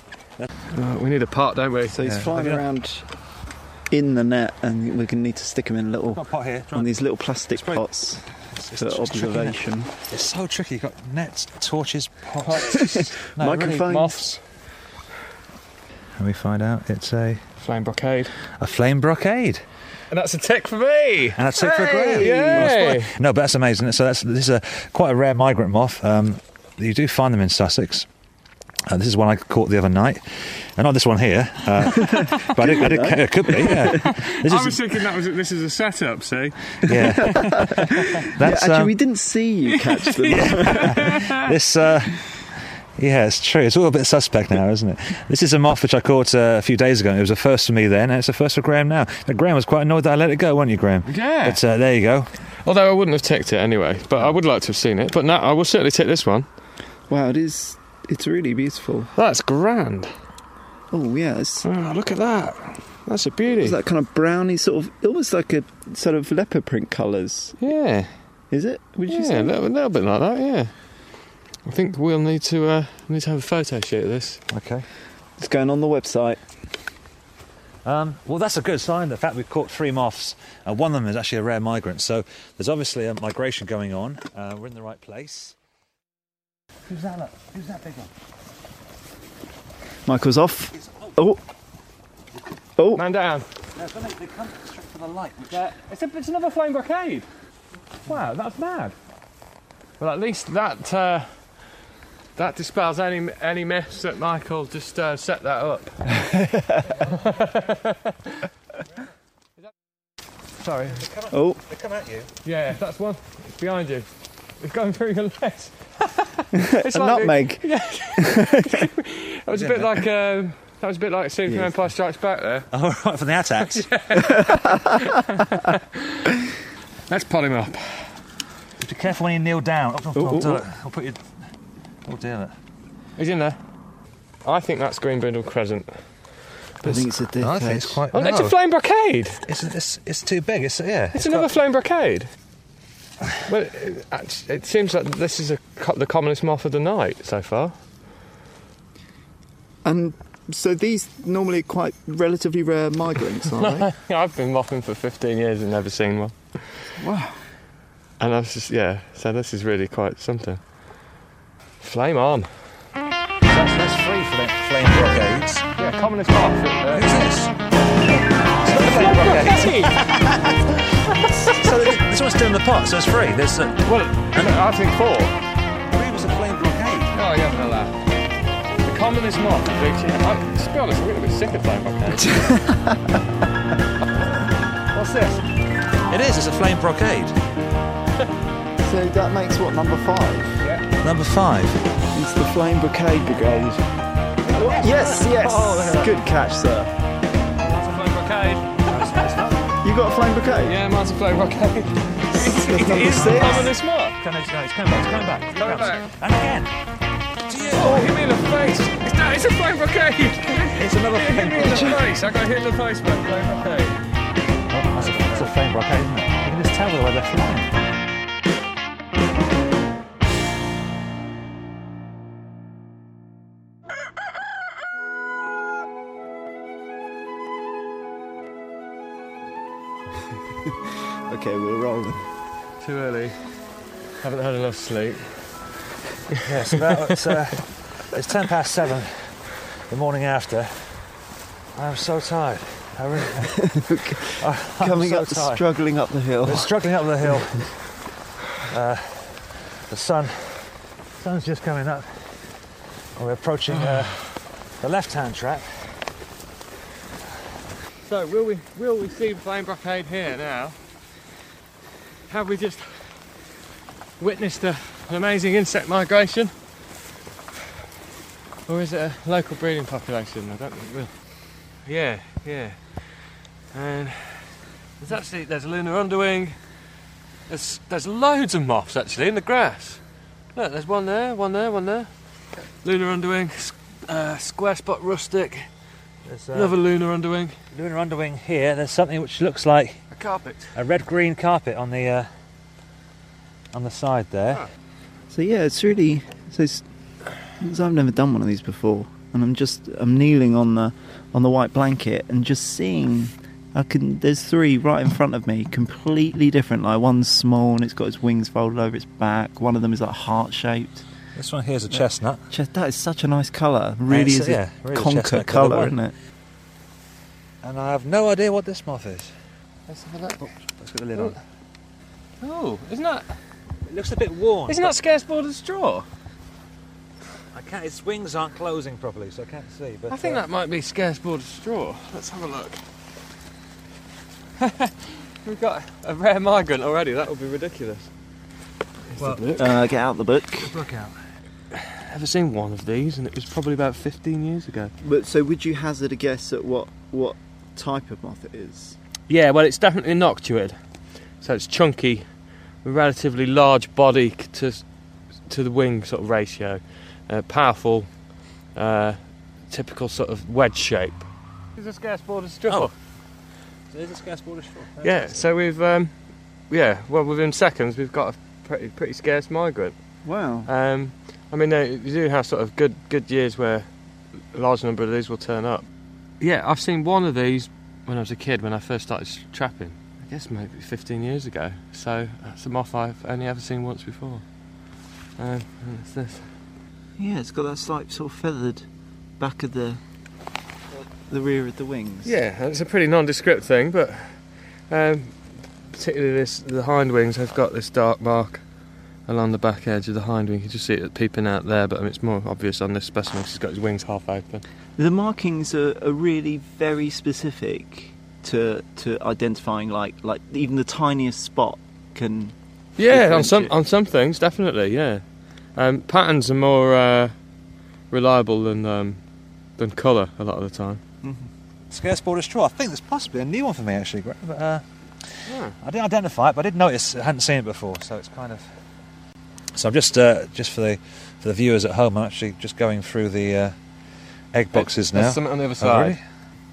Oh, we need a pot, don't we? So he's Yeah. flying Yeah. around in the net, and we're going to need to stick him in little Got a pot here. Try on and- these little plastic Spray. pots It's, it's, for it's tricky, isn't it? observation. It's so tricky. You've got nets, torches, pots, no, really- Microphones. Moths. And we find out it's a Flame brocade. a flame brocade. And that's a tick for me. And that's it for Graham. Yay! Well spotted. No, but that's amazing. So that's this is a quite a rare migrant moth. Um, you do find them in Sussex. Uh, this is one I caught the other night, and not this one here. Uh, but I did, I did, it could be. Yeah. This I is, was thinking that was this is a setup. See, yeah. Yeah, That's actually, um, we didn't see you catch them. this. Uh, yeah, it's true. It's all a bit suspect now, isn't it? This is a moth which I caught uh, a few days ago. It was a first for me then, and it's a first for Graham now. But Graham was quite annoyed that I let it go, weren't you, Graham? Yeah. But uh, there you go. although I wouldn't have ticked it anyway, but I would like to have seen it. But no, I will certainly tick this one. Wow, it is. It's really beautiful. That's grand. Oh yeah, it's, Oh, look at that. That's a beauty. it's that kind of browny sort of, almost like a sort of leopard print colours. Yeah, Is it? Would you yeah, say? a little, a little bit like that. Yeah. I think we'll need to uh, need to have a photo shoot of this. Okay. It's going on the website. Um, well, that's a good sign. The fact we've caught three moths. Uh, one of them is actually a rare migrant. So there's obviously a migration going on. Uh, we're in the right place. Who's that? Look? Who's that big one? Michael's off. Oh, oh. Man down. No, they, they come straight for the light. Which Yeah, it's, a, it's another flame brocade. Wow, that's mad. Well, at least that uh, that dispels any any myths that Michael just uh, set that up. Sorry. Oh, they come at you. Yeah, that's one. It's behind you. It's going through your legs. It's a like nutmeg. That was a bit like um, that was a bit like Super Yeah. Empire Strikes Back there. Oh, right, for the attacks. Let's pull him up. Be careful when you kneel down. Oh, oh, Oh, oh, oh, do oh. it. I'll put you. Oh dear. He's in there. I think that's Green Brindle Crescent. I think it's a dickhead. I think it's quite. Oh, no. it's a flame brocade. It's, it's it's too big. It's yeah. It's, it's another got- flame brocade. Well, it, act- it seems like this is a, co- the commonest moth of the night so far. And so these normally are quite relatively rare migrants, aren't they? I've been mothing for fifteen years and never seen one. Wow. And I was just, yeah, so this is really quite something. Flame on. That's, that's free flame, flame brocades. Yeah, commonest moth. Uh, Who's this? It's not a flame brocade. So this this one's still in the pot, so it's free. There's a, well, I think four. three was a flame brocade. Oh, yeah, no, that. The commonest moth. I, to be honest, I'm getting a bit sick of flame brocades. What's this? It is. It's a flame brocade. So that makes what, number five? Yeah. Number five. It's the Flame Brocade Brigade. Yes, yes. Oh, Good catch, sir. That's a flame brocade. You got a Flame Brocade? Yeah, mine's a flame brocade. That's It number is the six. commonest moth. Can I, no, it's coming back. It's coming back. Here Coming it comes. back. And again. Oh, hit me in the face. It's, no, it's a flame brocade. It's another Hit flame me in the brocade. face. I got hit in the face by a flame brocade. Oh, that's a, that's a flame brocade, isn't it? You can just tell the way they're flying. Okay, we're rolling. Too early. Haven't had enough sleep. Yeah, it's about it's, uh, it's ten past seven the morning after. I'm so tired. I really, I, I'm Coming so up, tired. struggling up the hill. We're struggling up the hill. Uh, the sun, sun's just coming up. And we're approaching uh, the left-hand trap. So, will we will we see flame brocade here now? Have we just witnessed a, an amazing insect migration? Or is it a local breeding population? I don't think it will. Yeah, yeah. And there's actually, there's a lunar underwing. There's, there's loads of moths actually in the grass. Look, there's one there, one there, one there. Lunar underwing, s- uh, square spot rustic, There's uh, another lunar underwing. lunar underwing here. There's something which looks like A carpet. a red-green carpet on the uh, on the side there. Ah. So yeah, it's really. So it's, so I've never done one of these before, and I'm just I'm kneeling on the on the white blanket and just seeing. I can. There's three right in front of me, completely different. Like one's small and it's got its wings folded over its back. One of them is like heart shaped. This one here is a chestnut. That is such a nice colour. Really It's, is yeah, a really conker chestnut colour colour, one. isn't it? And I have no idea what this moth is. Let's have a look. Let's get the lid on. Oh, isn't that It looks a bit worn. isn't that scarce bordered straw? I can't. Its wings aren't closing properly, so I can't see. But I think uh, that might be scarce bordered straw. Let's have a look. We've got a rare migrant already. That would be ridiculous. Well, Uh, get out the book. look out. Ever seen one of these? And it was probably about fifteen years ago. But so, would you hazard a guess at what what type of moth it is? Yeah, well, it's definitely a noctuid. So it's chunky, with relatively large body c- to to the wing sort of ratio, uh, powerful, uh, typical sort of wedge shape. It's a scarce bordered straw. Oh. So there's a scarce border straw. Yeah, so we've, um, yeah, well, within seconds we've got a pretty pretty scarce migrant. Wow. Um, I mean, uh, you do have sort of good good years where a large number of these will turn up. Yeah, I've seen one of these when I was a kid, when I first started s- trapping. I guess maybe fifteen years ago. So that's a moth I've only ever seen once before. Um, and it's this. Yeah, it's got that slight sort of feathered back of the the rear of the wings. Yeah, it's a pretty nondescript thing, but um, particularly this, the hind wings have got this dark mark along the back edge of the hind wing. You can just see it peeping out there, but I mean, it's more obvious on this specimen because he's got his wings half open. The markings are, are really very specific to to identifying like like even the tiniest spot can. Yeah, on some differentiate. on some things, definitely. Yeah, um, patterns are more uh, reliable than um, than colour a lot of the time. Scarce border straw. I think there's possibly a new one for me actually, Greg, but uh, Yeah. I didn't identify it, but I did notice I hadn't seen it before, so it's kind of. So I'm just uh, just for the for the viewers at home, I'm actually just going through the uh, egg boxes now. There's something on the other Oh, side. really?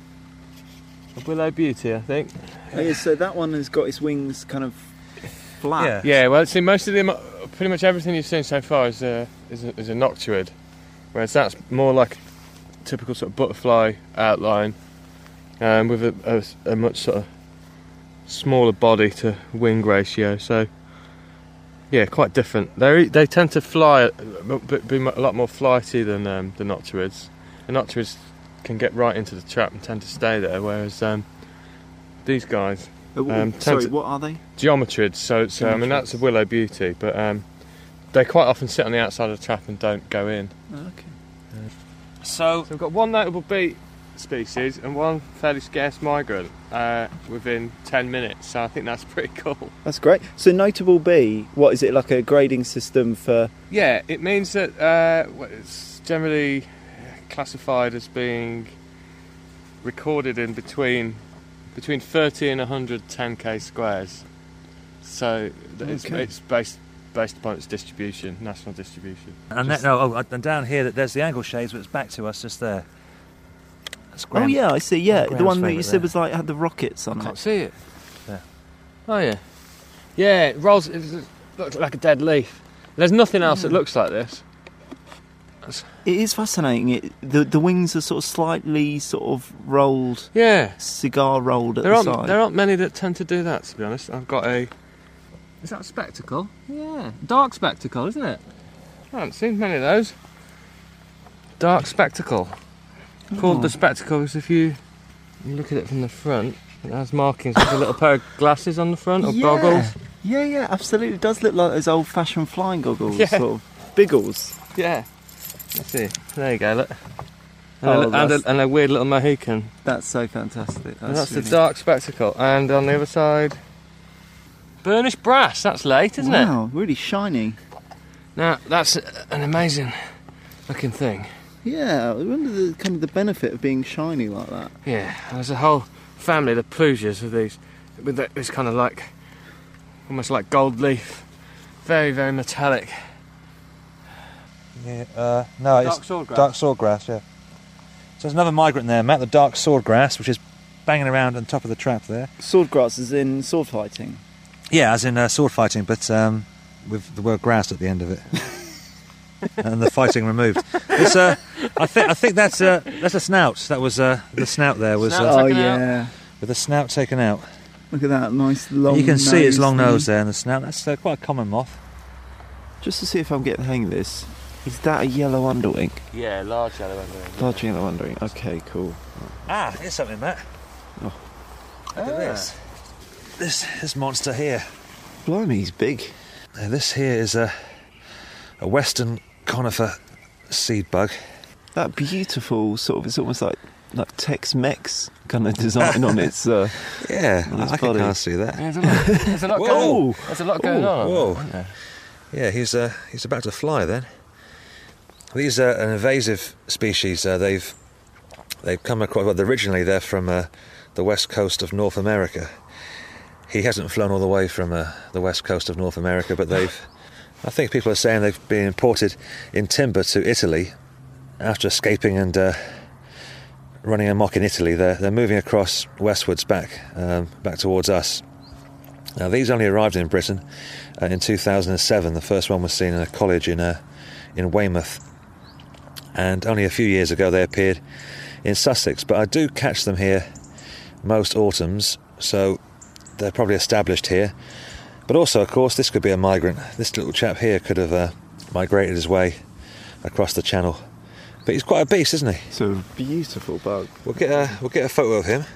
A willow beauty, I think. Oh, yeah, so that one has got its wings kind of flat. Yeah. Yeah, well, see, most of the, pretty much everything you've seen so far is a, is a, is a noctuid, whereas that's more like a typical sort of butterfly outline, um, with a, a, a much sort of smaller body to wing ratio. So, yeah, quite different. They they tend to fly, but be a lot more flighty than um, the noctuids. The noctuids can get right into the trap and tend to stay there, whereas um, these guys, Uh, w- Um, sorry, tend to- what are they? geometrids. So, so I mean that's a willow beauty, but um, they quite often sit on the outside of the trap and don't go in. Oh, okay. So, So we've got one notable bee species and one fairly scarce migrant uh, within ten minutes. So I think that's pretty cool. That's great. So notable bee, what is it, like a grading system for? Yeah, it means that uh, well, it's generally classified as being recorded in between between thirty and one hundred ten k squares. So th- it's, Okay. it's based based upon its distribution, national distribution. and, Just- that, no, oh, and down here, that there's the angle shades, but it's back to us just there. That's Oh grand. yeah, I see. Yeah, the Graham's one that you favourite said there. was like had the rockets on Can't it. see it. Yeah. Oh yeah. Yeah, it rolls. It looks like a dead leaf. There's nothing else that looks like this. It is fascinating. It, the the wings are sort of slightly sort of rolled, Yeah. cigar rolled at There the aren't side. there aren't many that tend to do that. To be honest, I've got a. Is that a spectacle? Yeah, dark spectacle, isn't it? I haven't seen many of those. Dark spectacle. Called Oh. the spectacle because if you, you look at it from the front, it has markings with a little pair of glasses on the front or Yeah. goggles. Yeah, yeah, absolutely. It does look like those old-fashioned flying goggles, Yeah. sort of biggles. Yeah. Let's see. There you go. Look. And, Oh, a, and, a, that's- and a weird little Mohican. That's so fantastic. That's, And that's the really- dark spectacle. And on the other side, burnished brass. That's late, isn't it? Wow, really shiny. Now that's an amazing looking thing. Yeah, I wonder the kind of the benefit of being shiny like that. Yeah, and there's a whole family, the Plusias, of these, with the, this kind of like, almost like gold leaf, very very metallic. Yeah, uh, no, Dark it's swordgrass. dark swordgrass, yeah. So there's another migrant there, Matt, the dark swordgrass, which is banging around on top of the trap there. Swordgrass is in sword fighting. Yeah, as in uh, sword fighting, but um, with the word grass at the end of it. And the fighting removed. It's, uh, I think I think that's uh, that's a snout. That was uh, the snout there was Snout. uh, Oh taken out. yeah, with the snout taken out. look at that nice long. you can see its long thing. nose there and the snout. That's uh, quite a common moth. Just to see if I'm getting the hang of this, is that a yellow underwing? Yeah, large yellow underwing. Large yellow underwing. Okay, cool. Ah, here's something, Matt. Oh. Look at this. This this monster here. Blimey, he's big. Now, this here is a a western conifer seed bug. That beautiful sort of. It's almost like like Tex-Mex kind of design on its. Uh, Yeah, On his I can body. kind of see that. There's a lot, there's a lot Whoa. going. There's a lot going Ooh, on. whoa. isn't there? Yeah, he's uh, he's about to fly then. These are an invasive species. Uh, they've they've come across. Well, originally they're from uh, the west coast of North America. He hasn't flown all the way from uh, the west coast of North America, but they've. I think people are saying they've been imported in timber to Italy after escaping and uh, running amok in Italy. They're they're moving across westwards back um, back towards us. Now these only arrived in Britain uh, in two thousand seven. The first one was seen in a college in uh, in Weymouth, and only a few years ago they appeared in Sussex. But I do catch them here most autumns, so they're probably established here. But also, of course, this could be a migrant. This little chap here could have uh, migrated his way across the channel. But he's quite a beast, isn't he? it's a beautiful bug. We'll get a we'll get a photo of him.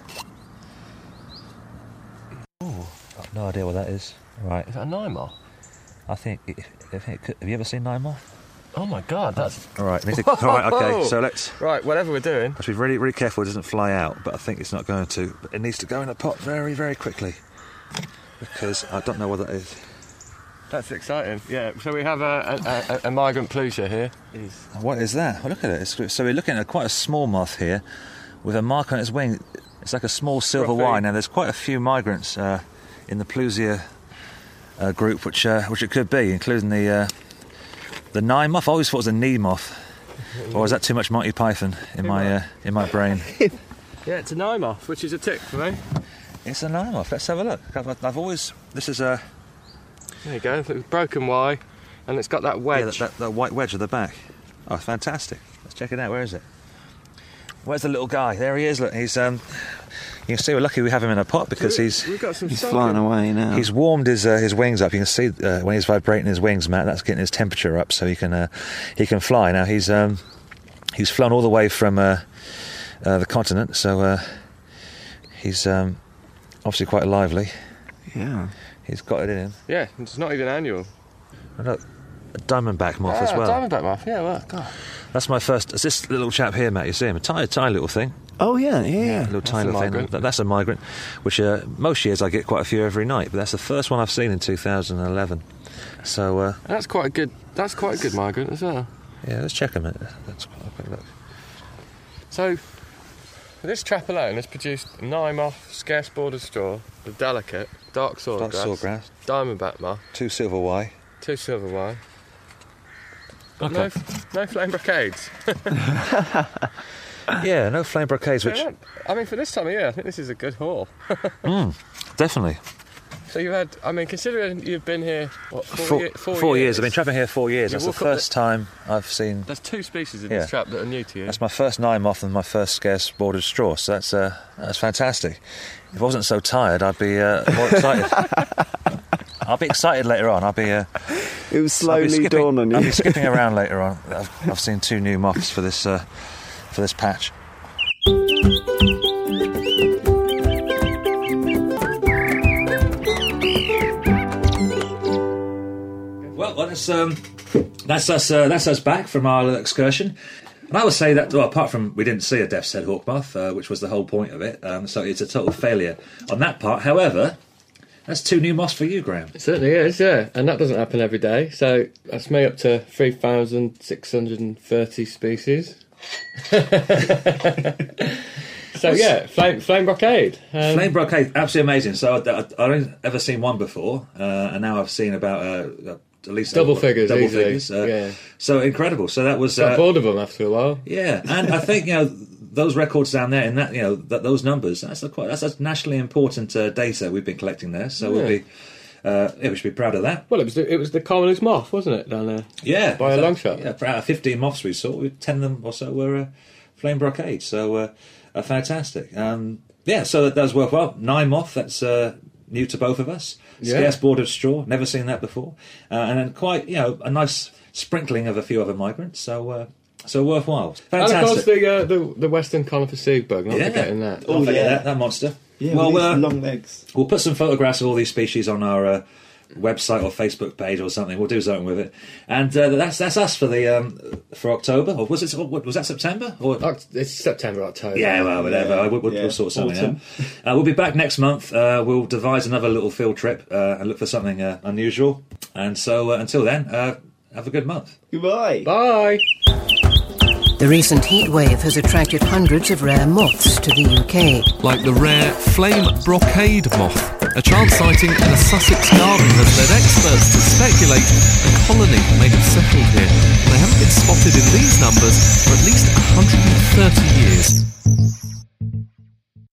Oh, I've no idea what that is. Right, Is that a Nymar? I think. It, I think it could, have you ever seen Nymar? Oh my god, that's All right, we need to, all right, okay. So let's right. Whatever we're doing. let's be really really careful it doesn't fly out. But I think it's not going to. But it needs to go in a pot very very quickly because I don't know what that is. That's exciting. Yeah. So we have a a, a, a migrant Plusia here. What is that? Well, look at it. It's, so we're looking at quite a small moth here with a mark on its wing. It's like a small silver Scruffy. Y. Now there's quite a few migrants uh, in the Plusia uh, group, which uh, which it could be, including the uh, the Nine moth. I always thought it was a knee moth. Or is that too much Monty Python in my uh, in my brain? Yeah, it's a Nymoth, which is a tick for me. It's a Nymoth. Let's have a look. I've, I've always this is a There you go. It's broken Y, and it's got that wedge. yeah, that, that, that white wedge at the back. Oh, fantastic! Let's check it out. Where is it? Where's the little guy? There he is. Look, he's um. You can see we're lucky we have him in a pot because he's We've got some He's stock flying in. away now. he's warmed his uh, his wings up. You can see uh, when he's vibrating his wings, Matt. That's getting his temperature up, so he can uh, he can fly. Now he's um he's flown all the way from uh, uh, the continent, so uh, he's um obviously quite lively. Yeah. He's got it in him. Yeah, it's not even annual. And look, a diamondback moth ah, as well. Diamondback moth. Yeah, well, God. That's my first. It's this little chap here, Matt. You see him? A tiny, tiny little thing. Oh yeah, yeah, yeah. Little That's tiny a little thing. migrant. That- That's a migrant, which uh, most years I get quite a few every night, but that's the first one I've seen in two thousand eleven. So uh, And that's quite a good. That's quite a good migrant as well. yeah, let's check him. Let's have a quick look. So, this trap alone has produced a Nymoth, scarce bordered straw, the delicate, dark Dark swordgrass, swordgrass, diamondback moth, two silver Y. two silver wire, but Okay. no, no flame brocades. Yeah, no flame brocades, which Yeah, I mean, for this time of year, I think this is a good haul. definitely So you've had, I mean, considering you've been here, what, four, four, year, four, four years. I've been trapping here four years. You That's the walk up first time I've seen. There's two species in Yeah. this trap that are new to you. That's my first Nymoth and my first scarce bordered straw. So that's uh, that's fantastic. If I wasn't so tired, I'd be uh, more excited. I'll be excited later on. I'll be. Uh, It was I'll be slowly skipping, dawn on I'll you. be skipping around later on. I've, I've seen two new moths for this uh, for this patch. Well, well that's um, that's us. Uh, that's us back from our little excursion. And I would say that, well, apart from we didn't see a death's head hawk moth, uh, which was the whole point of it, um, so it's a total failure on that part. However, that's two new moths for you, Graham. It certainly is, yeah. And that doesn't happen every day. So that's me up to three thousand six hundred thirty species. So, yeah, flame, flame brocade. Um, Flame brocade, absolutely amazing. So I, I, I've only ever seen one before, uh, and now I've seen about uh, at least Double uh, figures, double easily. figures. Uh, Yeah. So incredible. So that was got uh, bored of them after a while. yeah, and I think you know those records down there, and that you know that those numbers. That's a quite that's a nationally important uh, data we've been collecting there. So we'll Yeah. be uh, yeah, we should be proud of that. Well, it was the, it was the commonest moth, wasn't it, down there? Yeah, By a so- long shot. Yeah, out of fifteen moths we saw, we- ten of them or so were uh, flame brocade. So uh, uh, fantastic. Um, yeah, so that does work well. Nine moth. That's uh, new to both of us. Yeah. Scarce bordered straw. Never seen that before. Uh, and then quite you know a nice sprinkling of a few other migrants. So uh, so worthwhile. Fantastic. And of course the uh, the, the western conifer seed bug, not Yeah. forgetting that. Oh, Don't forget yeah. that, that monster. Yeah, well, with uh, these long legs. we'll put some photographs of all these species on our uh, website or Facebook page or something. We'll do something with it, and uh, that's that's us for the um, for October. Or was it? What, was that September? Or Oct- It's September, October. yeah, well, whatever. Yeah, we'll, we'll, yeah. we'll sort something Autumn. out. Uh, we'll be back next month. Uh, we'll devise another little field trip uh, and look for something uh, unusual. And so uh, until then, uh, have a good month. Goodbye. Bye! The recent heat wave has attracted hundreds of rare moths to the U K. Like the rare flame brocade moth. A chance sighting in a Sussex garden has led experts to speculate a colony may have settled here. They haven't been spotted in these numbers for at least one hundred thirty years.